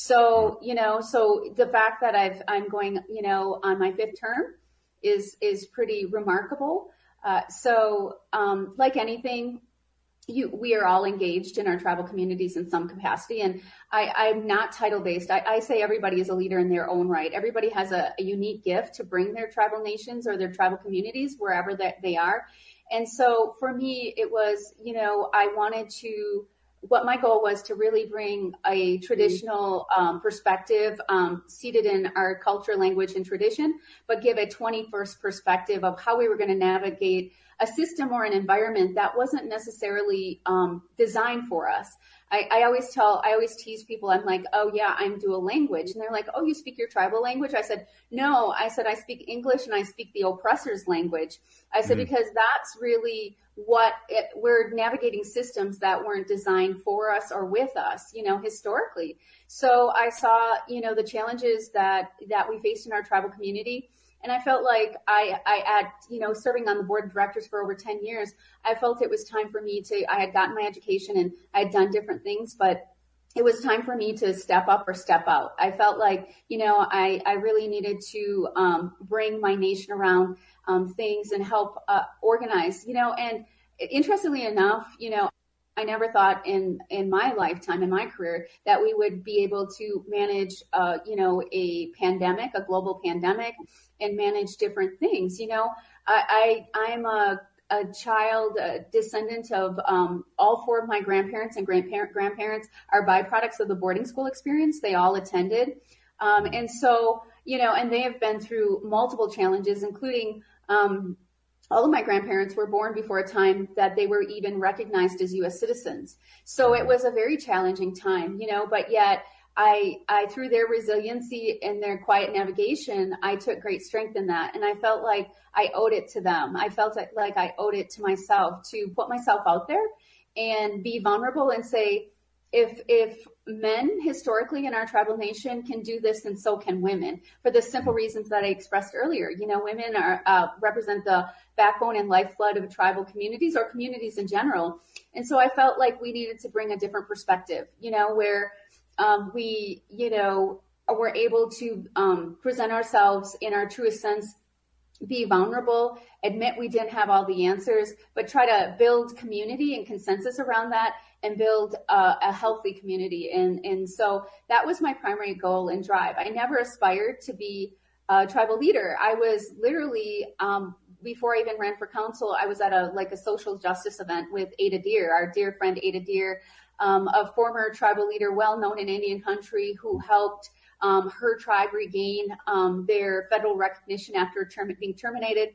S27: So, you know, so the fact that I've, I'm going, you know, on my fifth term is, is pretty remarkable. Uh, so, um, like anything, you, we are all engaged in our tribal communities in some capacity. And I, I'm not title based. I, I say everybody is a leader in their own right. Everybody has a, a unique gift to bring their tribal nations or their tribal communities wherever that they are. And so for me, it was, you know, I wanted to, what my goal was to really bring a traditional um, perspective um, seated in our culture, language, and tradition, but give a twenty-first perspective of how we were going to navigate a system or an environment that wasn't necessarily um, designed for us. I, I always tell, I always tease people, I'm like, oh yeah, I'm dual language. And they're like, oh, you speak your tribal language? I said, no, I said, I speak English and I speak the oppressor's language. I said, mm-hmm. because that's really what it, we're navigating systems that weren't designed for us or with us, you know, historically. So I saw, you know, the challenges that, that we faced in our tribal community. And I felt like I, I had, you know, serving on the board of directors for over ten years, I felt it was time for me to, I had gotten my education and I had done different things, but it was time for me to step up or step out. I felt like, you know, I, I really needed to um, bring my nation around um, things and help uh, organize, you know, and interestingly enough, you know, I never thought in, in my lifetime, in my career, that we would be able to manage, uh, you know, a pandemic, a global pandemic, and manage different things. You know, I, I I'm a, a child, a descendant of um, all four of my grandparents and grandparent grandparents are byproducts of the boarding school experience. They all attended. Um, and so, you know, and they have been through multiple challenges, including um, all of my grandparents were born before a time that they were even recognized as U S citizens. So it was a very challenging time, you know, but yet I, I, through their resiliency and their quiet navigation, I took great strength in that. And I felt like I owed it to them. I felt like I owed it to myself to put myself out there and be vulnerable and say, if, if men historically in our tribal nation can do this, then so can women, for the simple reasons that I expressed earlier. You know, women are uh, represent the backbone and lifeblood of tribal communities or communities in general. And so I felt like we needed to bring a different perspective, you know, where um, we, you know, were able to um, present ourselves in our truest sense, be vulnerable, admit we didn't have all the answers, but try to build community and consensus around that and build uh, a healthy community. And, and so that was my primary goal and drive. I never aspired to be a tribal leader. I was literally, um, before I even ran for council, I was at a like a social justice event with Ada Deer, our dear friend Ada Deer, um, a former tribal leader well known in Indian country who helped um, her tribe regain um, their federal recognition after term- being terminated.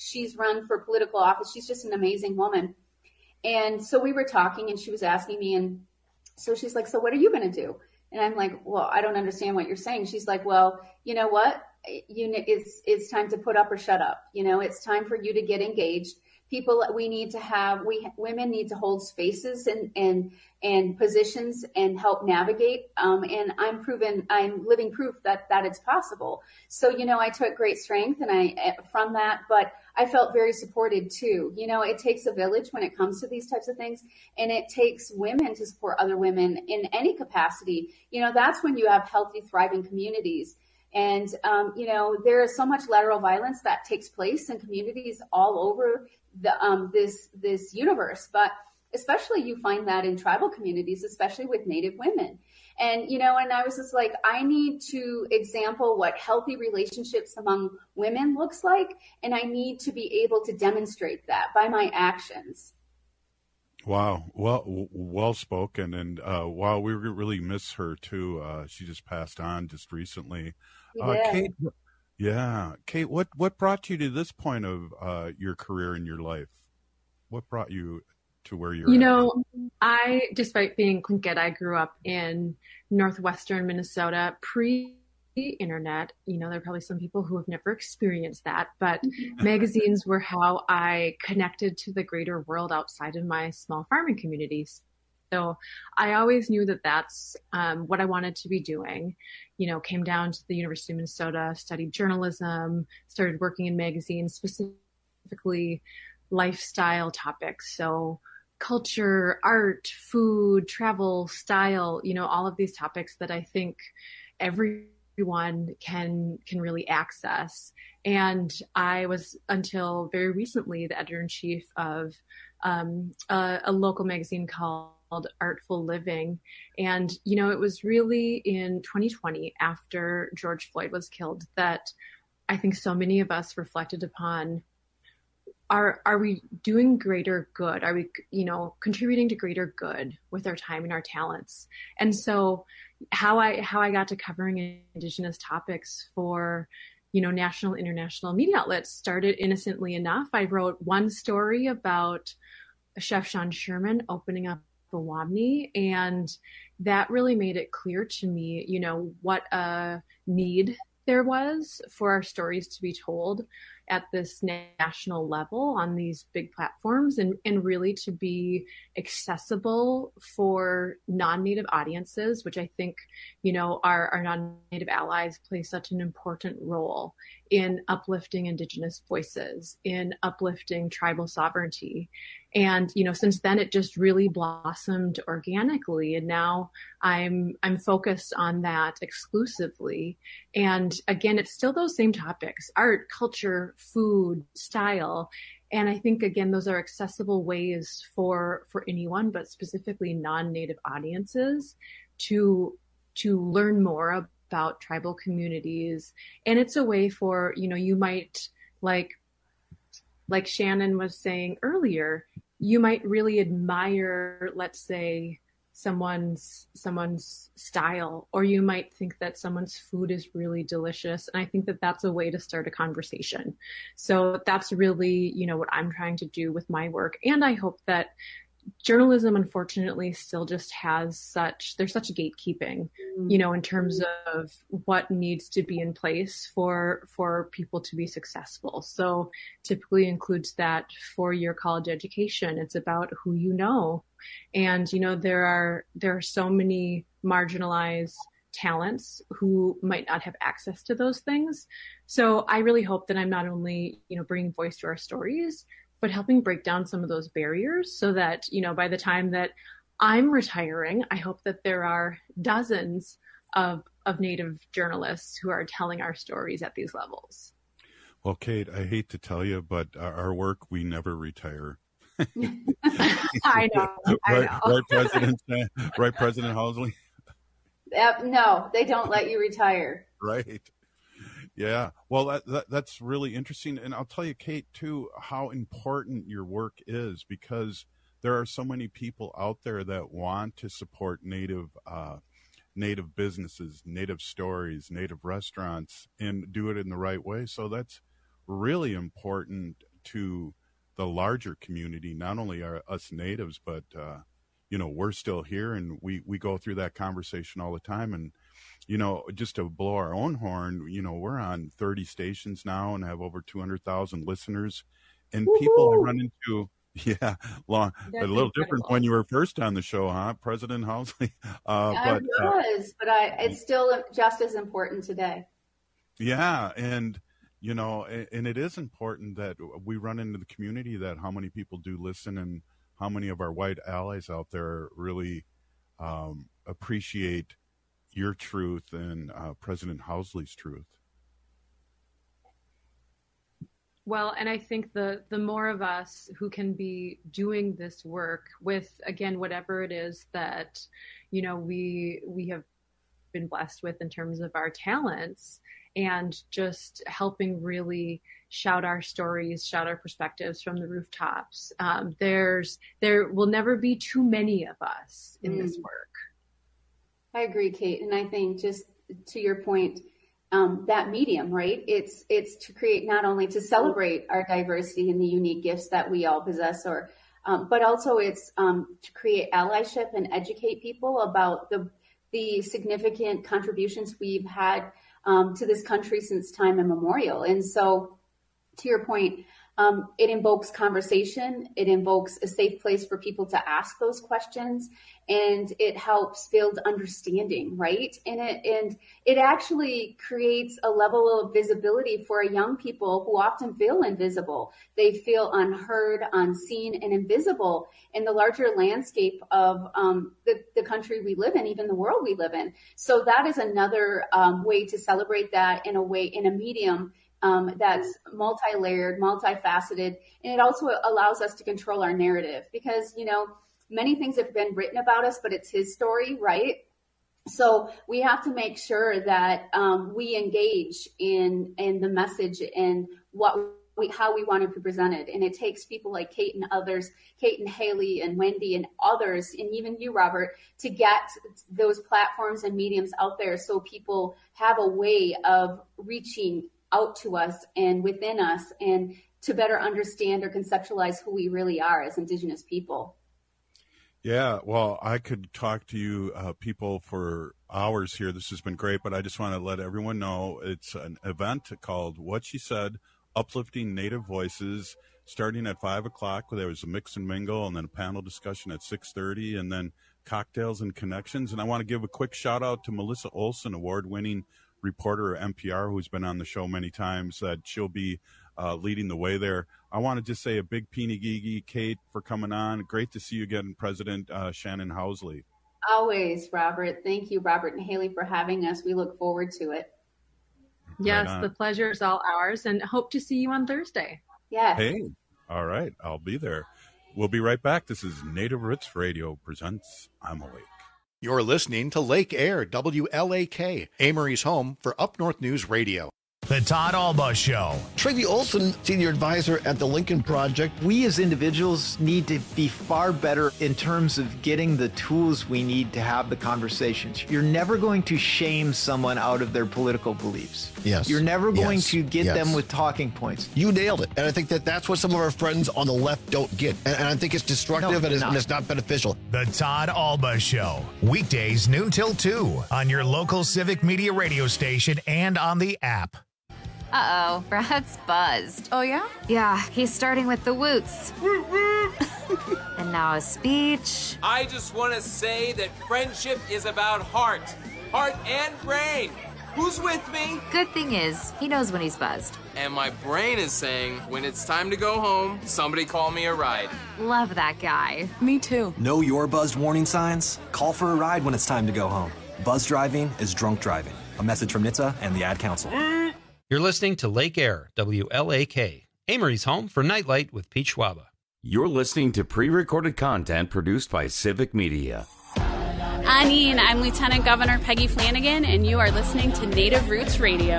S27: she's run for political office. She's just an amazing woman. And so we were talking and she was asking me, and so she's like, so what are you going to do? And I'm like, well, I don't understand what you're saying. She's like, well, you know what? You, it's, it's time to put up or shut up. You know, it's time for you to get engaged. People, we need to have, we women need to hold spaces and and and positions and help navigate. Um, and I'm proven, I'm living proof that that it's possible. So, you know, I took great strength and I from that, but I felt very supported too. You know, it takes a village when it comes to these types of things, and it takes women to support other women in any capacity. You know, that's when you have healthy, thriving communities. And, um, you know, there is so much lateral violence that takes place in communities all over the um, this this universe. But especially you find that in tribal communities, especially with Native women. And, you know, and I was just like, I need to example what healthy relationships among women looks like. And I need to be able to demonstrate that by my actions.
S19: Wow. Well, well spoken. And uh, wow, we really miss her too. Uh, she just passed on just recently. Uh, Kate, yeah. Kate, what, what brought you to this point of uh, your career in your life? What brought you to where you're
S3: You
S19: at?
S3: know, I, despite being Tlingit, I grew up in northwestern Minnesota pre-internet. You know, there are probably some people who have never experienced that, but magazines were how I connected to the greater world outside of my small farming communities. So I always knew that that's um, what I wanted to be doing. You know, came down to the University of Minnesota, studied journalism, started working in magazines, specifically lifestyle topics. So culture, art, food, travel, style, you know, all of these topics that I think everyone can can really access. And I was, until very recently, the editor-in-chief of um, a, a local magazine called Artful Living. And, you know, it was really in twenty twenty, after George Floyd was killed, that I think so many of us reflected upon, are are we doing greater good? Are we, you know, contributing to greater good with our time and our talents? And so how I how I got to covering Indigenous topics for, you know, national, international media outlets started innocently enough. I wrote one story about Chef Sean Sherman opening up the Wamni, and that really made it clear to me, you know, what a need there was for our stories to be told at this national level on these big platforms, and, and really to be accessible for non-Native audiences, which I think, you know, our, our non-Native allies play such an important role in uplifting Indigenous voices, in uplifting tribal sovereignty. And, you know, since then it just really blossomed organically. And now I'm, I'm focused on that exclusively. And again, it's still those same topics: art, culture, food, style. And I think, again, those are accessible ways for, for anyone, but specifically non-Native audiences to, to learn more about tribal communities. And it's a way for, you know, you might, like, like Shannon was saying earlier, you might really admire, let's say, someone's someone's style, or you might think that someone's food is really delicious. And I think that that's a way to start a conversation. So that's really, you know, what I'm trying to do with my work. And I hope that journalism, unfortunately, still just has such, there's such gatekeeping, you know, in terms of what needs to be in place for, for people to be successful. So typically includes that four-year college education. It's about who you know. And, you know, there are, there are so many marginalized talents who might not have access to those things. So I really hope that I'm not only, you know, bringing voice to our stories, but helping break down some of those barriers so that, you know, by the time that I'm retiring, I hope that there are dozens of, of Native journalists who are telling our stories at these levels.
S19: Well, Kate, I hate to tell you, but our work, we never retire.
S3: I know. I
S19: right,
S3: know.
S19: right, President, right, President Housley?
S27: Uh, no, they don't let you retire.
S19: Right. Yeah, well, that, that that's really interesting. And I'll tell you, Kate, too, how important your work is, because there are so many people out there that want to support Native uh, Native businesses, Native stories, Native restaurants, and do it in the right way. So that's really important to the larger community, not only are us natives, but, uh, you know, we're still here, and we, we go through that conversation all the time. And, you know, just to blow our own horn, you know, we're on thirty stations now and have over two hundred thousand listeners. And Woo-hoo! People I run into, yeah, long, a little incredible. Different when you were first on the show, huh, President Housley? Uh,
S27: I
S19: but,
S27: was, uh, but I, it's still just as important today.
S19: Yeah, and, you know, and, and it is important that we run into the community, that how many people do listen and how many of our white allies out there really um, appreciate your truth and uh, President Housley's truth.
S3: Well, and I think the the more of us who can be doing this work with, again, whatever it is that, you know, we we have been blessed with in terms of our talents, and just helping really shout our stories, shout our perspectives from the rooftops. Um, there's there will never be too many of us in mm. this work.
S27: I agree, Kate. And I think, just to your point, um, that medium, right? It's it's to create, not only to celebrate our diversity and the unique gifts that we all possess, or um, but also it's um, to create allyship and educate people about the the significant contributions we've had um, to this country since time immemorial. And so, to your point, um, it invokes conversation. It invokes a safe place for people to ask those questions, and it helps build understanding, right? And it and it actually creates a level of visibility for young people who often feel invisible. They feel unheard, unseen, and invisible in the larger landscape of um, the, the country we live in, even the world we live in. So that is another um, way to celebrate that in a way, in a medium Um, that's multi-layered, multifaceted, and it also allows us to control our narrative, because, you know, many things have been written about us, but it's his story, right? So we have to make sure that um, we engage in in the message and what we, how we want to be presented. And it takes people like Kate and others, Kate and Haley and Wendy and others, and even you, Robert, to get those platforms and mediums out there so people have a way of reaching out to us and within us, and to better understand or conceptualize who we really are as Indigenous people.
S19: Yeah, well, I could talk to you uh, people for hours here. This has been great, but I just want to let everyone know it's an event called What She Said, Uplifting Native Voices, starting at five o'clock. There was a mix and mingle, and then a panel discussion at six thirty, and then cocktails and connections. And I want to give a quick shout out to Melissa Olson, award-winning reporter at N P R, who's been on the show many times, that she'll be uh, leading the way there. I want to just say a big peeny-gee, Kate, for coming on. Great to see you again, President uh, Shannon Housley.
S27: Always, Robert. Thank you, Robert and Haley, for having us. We look forward to it.
S3: Yes,
S19: right
S3: the pleasure is all ours, and hope to see you on Thursday.
S27: Yes.
S19: Hey, all right, I'll be there. We'll be right back. This is Native Roots Radio presents I'm Awake.
S9: You're listening to Lake Air, W L A K, Amory's home for Up North News Radio.
S1: The Todd Alba Show.
S4: Tracy Olson, senior advisor at the Lincoln Project.
S5: We as individuals need to be far better in terms of getting the tools we need to have the conversations. You're never going to shame someone out of their political beliefs.
S4: Yes.
S5: You're never going
S4: yes.
S5: to get
S4: yes.
S5: them with talking points.
S4: You nailed it. And I think that that's what some of our friends on the left don't get. And, and I think it's destructive no, and, it's, and it's not beneficial.
S1: The Todd Alba Show. Weekdays noon till two on your local Civic Media radio station and on the app.
S6: Uh-oh, Brad's buzzed.
S8: Oh, yeah?
S6: Yeah, he's starting with the woots. And now a speech.
S15: I just want to say that friendship is about heart. Heart and brain. Who's with me?
S6: Good thing is, he knows when he's buzzed.
S15: And my brain is saying, when it's time to go home, somebody call me a ride.
S6: Love that guy.
S8: Me too.
S16: Know your buzzed warning signs? Call for a ride when it's time to go home. Buzz driving is drunk driving. A message from N H T S A and the Ad Council.
S31: You're listening to Lake Air, W L A K, Amory's home for Nightlight with Pete Schwaba.
S17: You're listening to pre-recorded content produced by Civic Media.
S18: Anine, I'm Lieutenant Governor Peggy Flanagan, and you are listening to Native Roots Radio.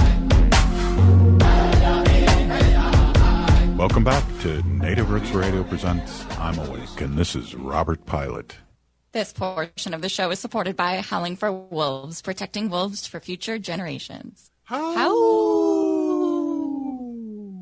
S19: Welcome back to Native Roots Radio presents I'm Awake, and this is Robert Pilot.
S24: This portion of the show is supported by Howling for Wolves, protecting wolves for future generations.
S19: How?
S24: How?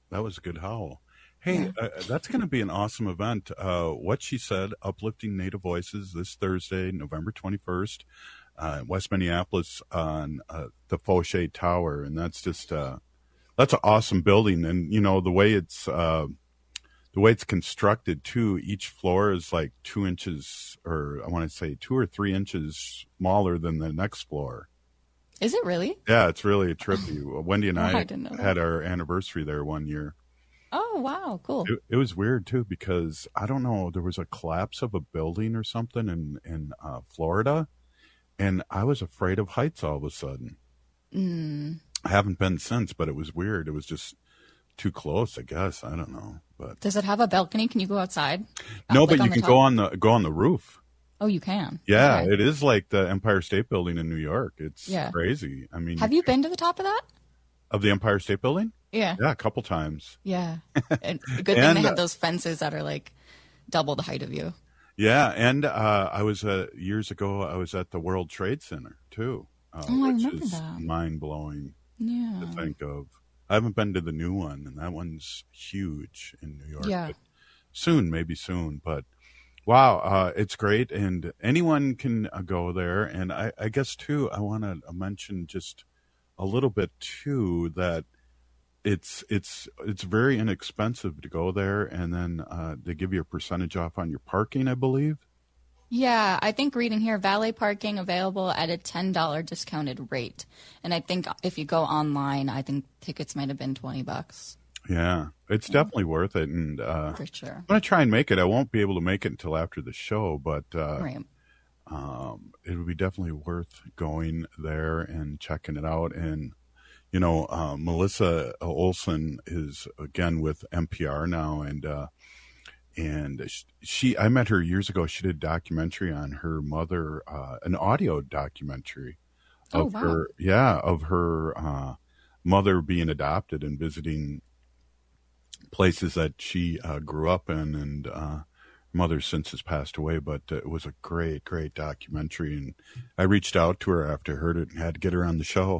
S19: That was a good howl. Hey, yeah. uh, that's going to be an awesome event. Uh, What She Said, Uplifting Native Voices, this Thursday, November twenty-first, uh, in West Minneapolis on uh, the Fauché Tower. And that's just, uh, that's an awesome building. And, you know, the way it's, uh, the way it's constructed too, each floor is like two inches, or I want to say two or three inches smaller than the next floor.
S24: Is it really?
S19: Yeah, it's really trippy. Wendy and
S24: Oh,
S19: I,
S24: I didn't know that.
S19: had our anniversary there one year.
S24: Oh, wow. Cool.
S19: It, it was weird too, because I don't know, there was a collapse of a building or something in, in uh, Florida, and I was afraid of heights all of a sudden.
S24: Mm.
S19: I haven't been since, but it was weird. It was just too close, I guess. I don't know. But
S24: Does it have a balcony? Can you go outside?
S19: no,
S24: Like
S19: but
S24: on
S19: you
S24: the
S19: can
S24: top?
S19: go on the go on the roof.
S24: Oh, you can?
S19: Yeah,
S24: Okay.
S19: it is like the Empire State Building in New York. It's
S24: Yeah.
S19: crazy. I mean,
S24: Have you been to the top of that?
S19: of the Empire State Building?
S24: Yeah.
S19: Yeah, a couple times.
S24: Yeah. And good thing
S19: And,
S24: they
S19: uh,
S24: have those fences that are like double the height of you.
S19: Yeah, and uh, I was uh, years ago. I was at the World Trade Center too, uh,
S24: Oh, I
S19: which
S24: remember
S19: is
S24: that.
S19: mind blowing
S24: Yeah.
S19: to think of. I haven't been to the new one, and that one's huge in New York.
S24: Yeah.
S19: But soon, maybe soon. But wow, uh, it's great, and anyone can uh, go there. And I, I guess too, I want to mention just a little bit too that it's it's it's very inexpensive to go there, and then uh, they give you a percentage off on your parking, I believe.
S24: Yeah, I think reading here, valet parking available at a ten dollars discounted rate. And I think if you go online, I think tickets might have been twenty bucks.
S19: Yeah, it's definitely worth it, and uh,
S24: For sure.
S19: I'm gonna try and make it. I won't be able to make it until after the show, but uh,
S24: Right.
S19: um, it would be definitely worth going there and checking it out. And you know, uh, Melissa Olson is again with N P R now, and uh, and she, I met her years ago. She did a documentary on her mother, uh, an audio documentary
S24: Oh,
S19: of
S24: wow.
S19: her, yeah, of her uh, mother being adopted and visiting places that she uh, grew up in, and uh, mother since has passed away, but uh, it was a great, great documentary. And I reached out to her after I heard it and had to get her on the show.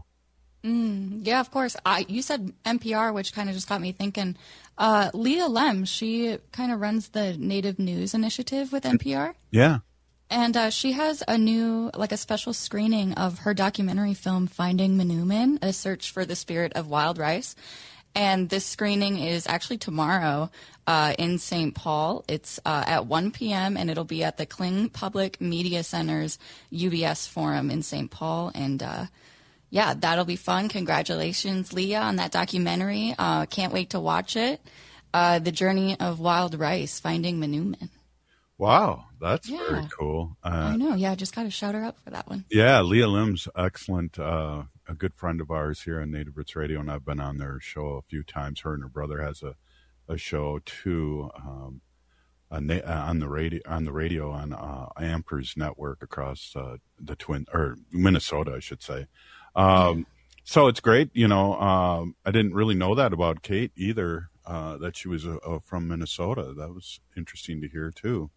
S24: Mm, yeah, of course. I you said N P R, which kind of just got me thinking. Uh, Leah Lem, she kind of runs the Native News Initiative with N P R.
S19: Yeah.
S24: And uh, she has a new, like a special screening of her documentary film, Finding Manoomin, A Search for the Spirit of Wild Rice. And this screening is actually tomorrow uh, in Saint Paul. It's uh, at one p.m. and it'll be at the Kling Public Media Center's U B S Forum in Saint Paul. And uh, yeah, that'll be fun. Congratulations, Leah, on that documentary. Uh, can't wait to watch it. Uh, the Journey of Wild Rice, Finding Manoomin.
S19: Wow, that's
S24: Yeah.
S19: very cool. Uh,
S24: I know. Yeah, just got to shout her out for that one.
S19: Yeah, Leah Lim's excellent. Uh, a good friend of ours here on Native Roots Radio, and I've been on their show a few times. Her and her brother has a, a show too, um, a na- uh, on the radio on the radio on uh, Ampers Network across uh, the Twin or Minnesota, I should say. Um, so it's great. You know, um, I didn't really know that about Kate either. Uh, that she was uh, uh, from Minnesota. That was interesting to hear too.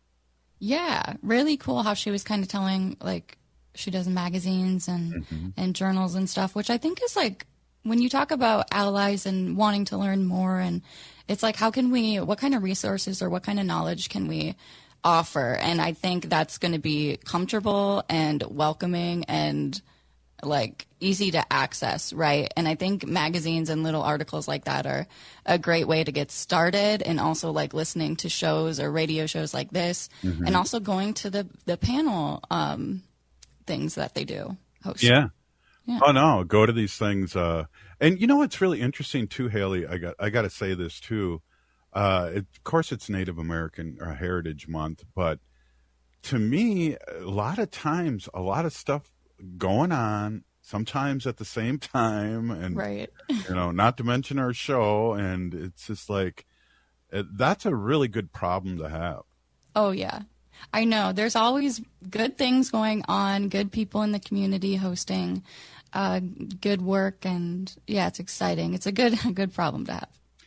S24: Yeah, really cool how she was kind of telling, like, she does magazines and,
S19: Mm-hmm.
S24: and journals and stuff, which I think is like, when you talk about allies and wanting to learn more, and it's like, how can we, what kind of resources or what kind of knowledge can we offer? And I think that's going to be comfortable and welcoming and like easy to access, right? And I think magazines and little articles like that are a great way to get started, and also like listening to shows or radio shows like this,
S19: Mhm.
S24: and also going to the the panel um, things that they do host.
S19: Yeah.
S24: Yeah.
S19: Oh no, go to these things. Uh, and you know what's really interesting too, Haley? I got I got to say this too. Uh, it, of course, it's Native American uh, Heritage Month, but to me, a lot of times, a lot of stuff going on, sometimes at the same time, and
S24: Right.
S19: you know, not to mention our show, and it's just like it, that's a really good problem to have.
S24: Oh, yeah. I know. There's always good things going on, good people in the community hosting, uh, good work, and yeah, it's exciting. It's a good a good problem to have.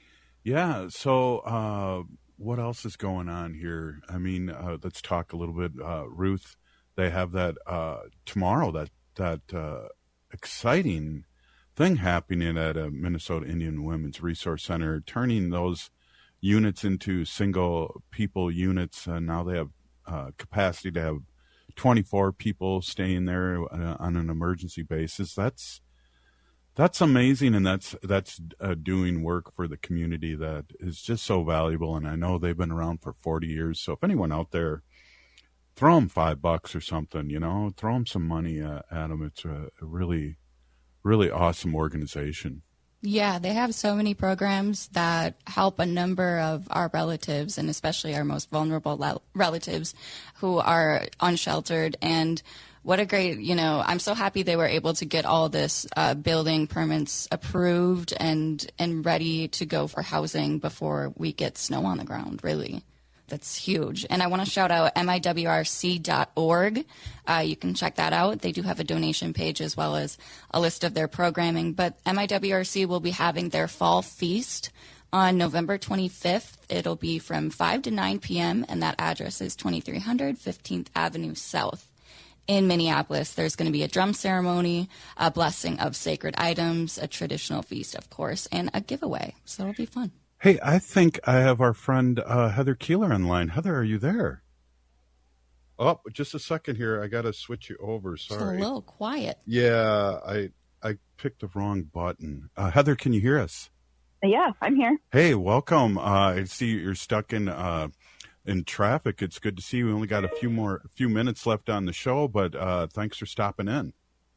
S19: Yeah. So, uh, what else is going on here? I mean, uh, let's talk a little bit. Uh, Ruth, they have that uh, tomorrow. That that uh, exciting thing happening at a Minnesota Indian Women's Resource Center, turning those units into single people units. Uh, now they have uh, capacity to have twenty-four people staying there uh, on an emergency basis. That's that's amazing, and that's that's uh, doing work for the community that is just so valuable. And I know they've been around for forty years. So if anyone out there, throw them five bucks or something, you know, throw them some money uh, at them. It's a, a really, really awesome organization.
S24: Yeah, they have so many programs that help a number of our relatives, and especially our most vulnerable le- relatives who are unsheltered. And what a great, you know, I'm so happy they were able to get all this uh, building permits approved and, and ready to go for housing before we get snow on the ground, really. That's huge. And I want to shout out M I W R C dot org. Uh, you can check that out. They do have a donation page as well as a list of their programming. But M I W R C will be having their fall feast on November twenty-fifth. It'll be from five to nine p.m., and that address is twenty-three hundred fifteenth Avenue South in Minneapolis. There's going to be a drum ceremony, a blessing of sacred items, a traditional feast, of course, and a giveaway. So it'll be fun.
S19: Hey, I think I have our friend uh, Heather Keeler on line. Heather, are you there? Oh, just a second here. I got to switch you over. Sorry.
S24: Just a little quiet.
S19: Yeah, I I picked the wrong button. Uh, Heather, can you hear us?
S7: Yeah, I'm here.
S19: Hey, welcome. Uh, I see you're stuck in uh, in traffic. It's good to see you. We only got a few more a few minutes left on the show, but uh, thanks for stopping in.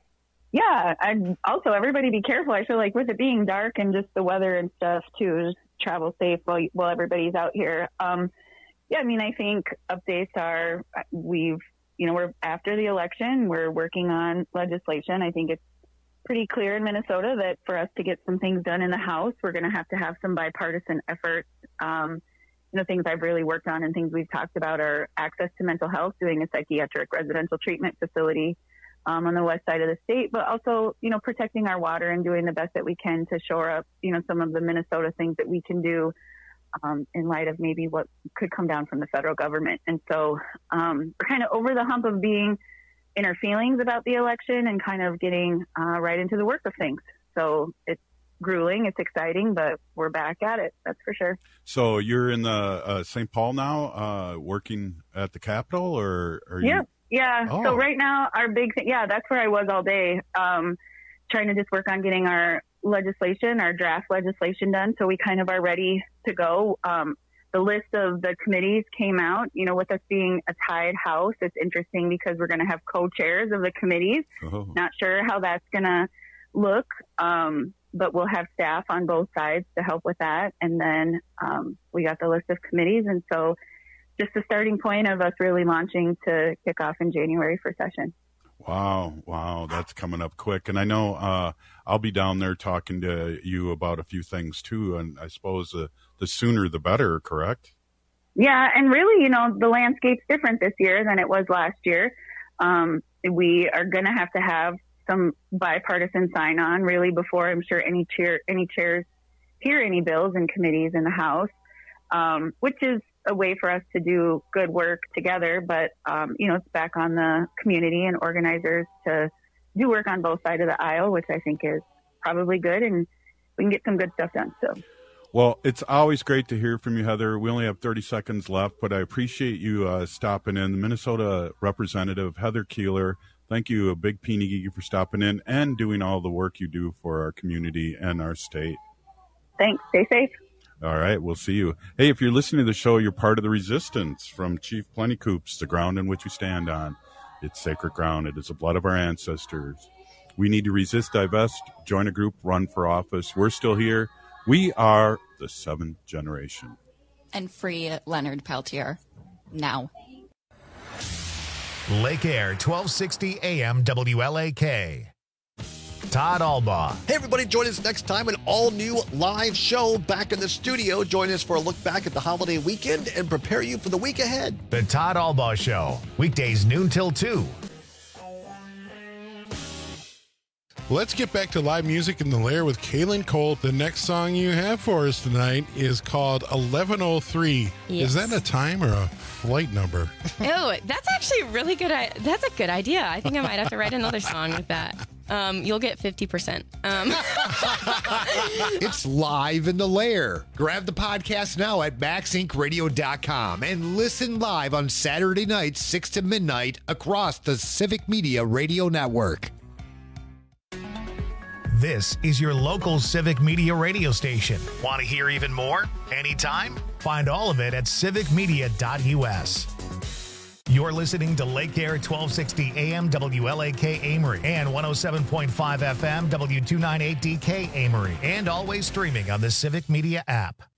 S7: Yeah, and also everybody be careful. I feel like with it being dark and just the weather and stuff too, just travel safe while while everybody's out here. Um, yeah, I mean, I think updates are we've you know we're after the election, we're working on legislation. I think it's pretty clear in Minnesota that for us to get some things done in the House, we're going to have to have some bipartisan efforts. Um, you know, things I've really worked on and things we've talked about are access to mental health, doing a psychiatric residential treatment facility Um, on the west side of the state, but also, you know, protecting our water and doing the best that we can to shore up, you know, some of the Minnesota things that we can do um, in light of maybe what could come down from the federal government. And so um, we're kind of over the hump of being in our feelings about the election and kind of getting uh, right into the work of things. So it's grueling, it's exciting, but we're back at it. That's for sure.
S19: So you're in the uh, Saint Paul now, uh, working at the Capitol, or are you?
S7: Yeah. Yeah.
S19: Oh.
S7: So right now, our big thing, yeah, that's where I was all day, um, trying to just work on getting our legislation, our draft legislation done. So we kind of are ready to go. Um, the list of the committees came out, you know, with us being a tied House. It's interesting because we're going to have co-chairs of the committees. Oh. Not sure how that's going to look, um, but we'll have staff on both sides to help with that. And then um, we got the list of committees. And so just the starting point of us really launching to kick off in January for session.
S19: Wow. Wow. That's coming up quick. And I know uh, I'll be down there talking to you about a few things too. And I suppose uh, the sooner the better, correct?
S7: Yeah. And really, you know, the landscape's different this year than it was last year. Um, we are going to have to have some bipartisan sign on really before I'm sure any chair, any chairs hear any bills and committees in the House, um, which is a way for us to do good work together. But, um, you know, it's back on the community and organizers to do work on both sides of the aisle, which I think is probably good. And we can get some good stuff done. So,
S19: well, it's always great to hear from you, Heather. We only have thirty seconds left, but I appreciate you uh, stopping in. The Minnesota representative, Heather Keeler, thank you, a big Peenigee, for stopping in and doing all the work you do for our community and our state.
S7: Thanks. Stay safe.
S19: All right, we'll see you. Hey, if you're listening to the show, you're part of the resistance. From Chief Plentycoops, the ground in which we stand on. It's sacred ground. It is the blood of our ancestors. We need to resist, divest, join a group, run for office. We're still here. We are the seventh generation.
S24: And free Leonard Peltier now.
S1: Lake Air, twelve sixty A M W L A K. Todd Albaugh.
S4: Hey, everybody, join us next time, an all-new live show back in the studio. Join us for a look back at the holiday weekend and prepare you for the week ahead.
S1: The Todd Albaugh Show, weekdays noon till two.
S8: Let's get back to live music in the Lair with Kaylin Cole. The next song you have for us tonight is called eleven oh three.
S10: Yes.
S8: Is that a time or a flight number?
S10: Oh, that's actually really good. That's a good idea. I think I might have to write another song with that. Um, you'll get fifty percent. Um.
S11: It's live in the Lair. Grab the podcast now at max inc radio dot com and listen live on Saturday nights, six to midnight, across the Civic Media Radio Network.
S1: This is your local Civic Media radio station. Want to hear even more? Anytime? Find all of it at civic media dot u s. You're listening to Lake Air twelve sixty A M W L A K Amory and one oh seven point five F M W two ninety-eight D K Amory, and always streaming on the Civic Media app.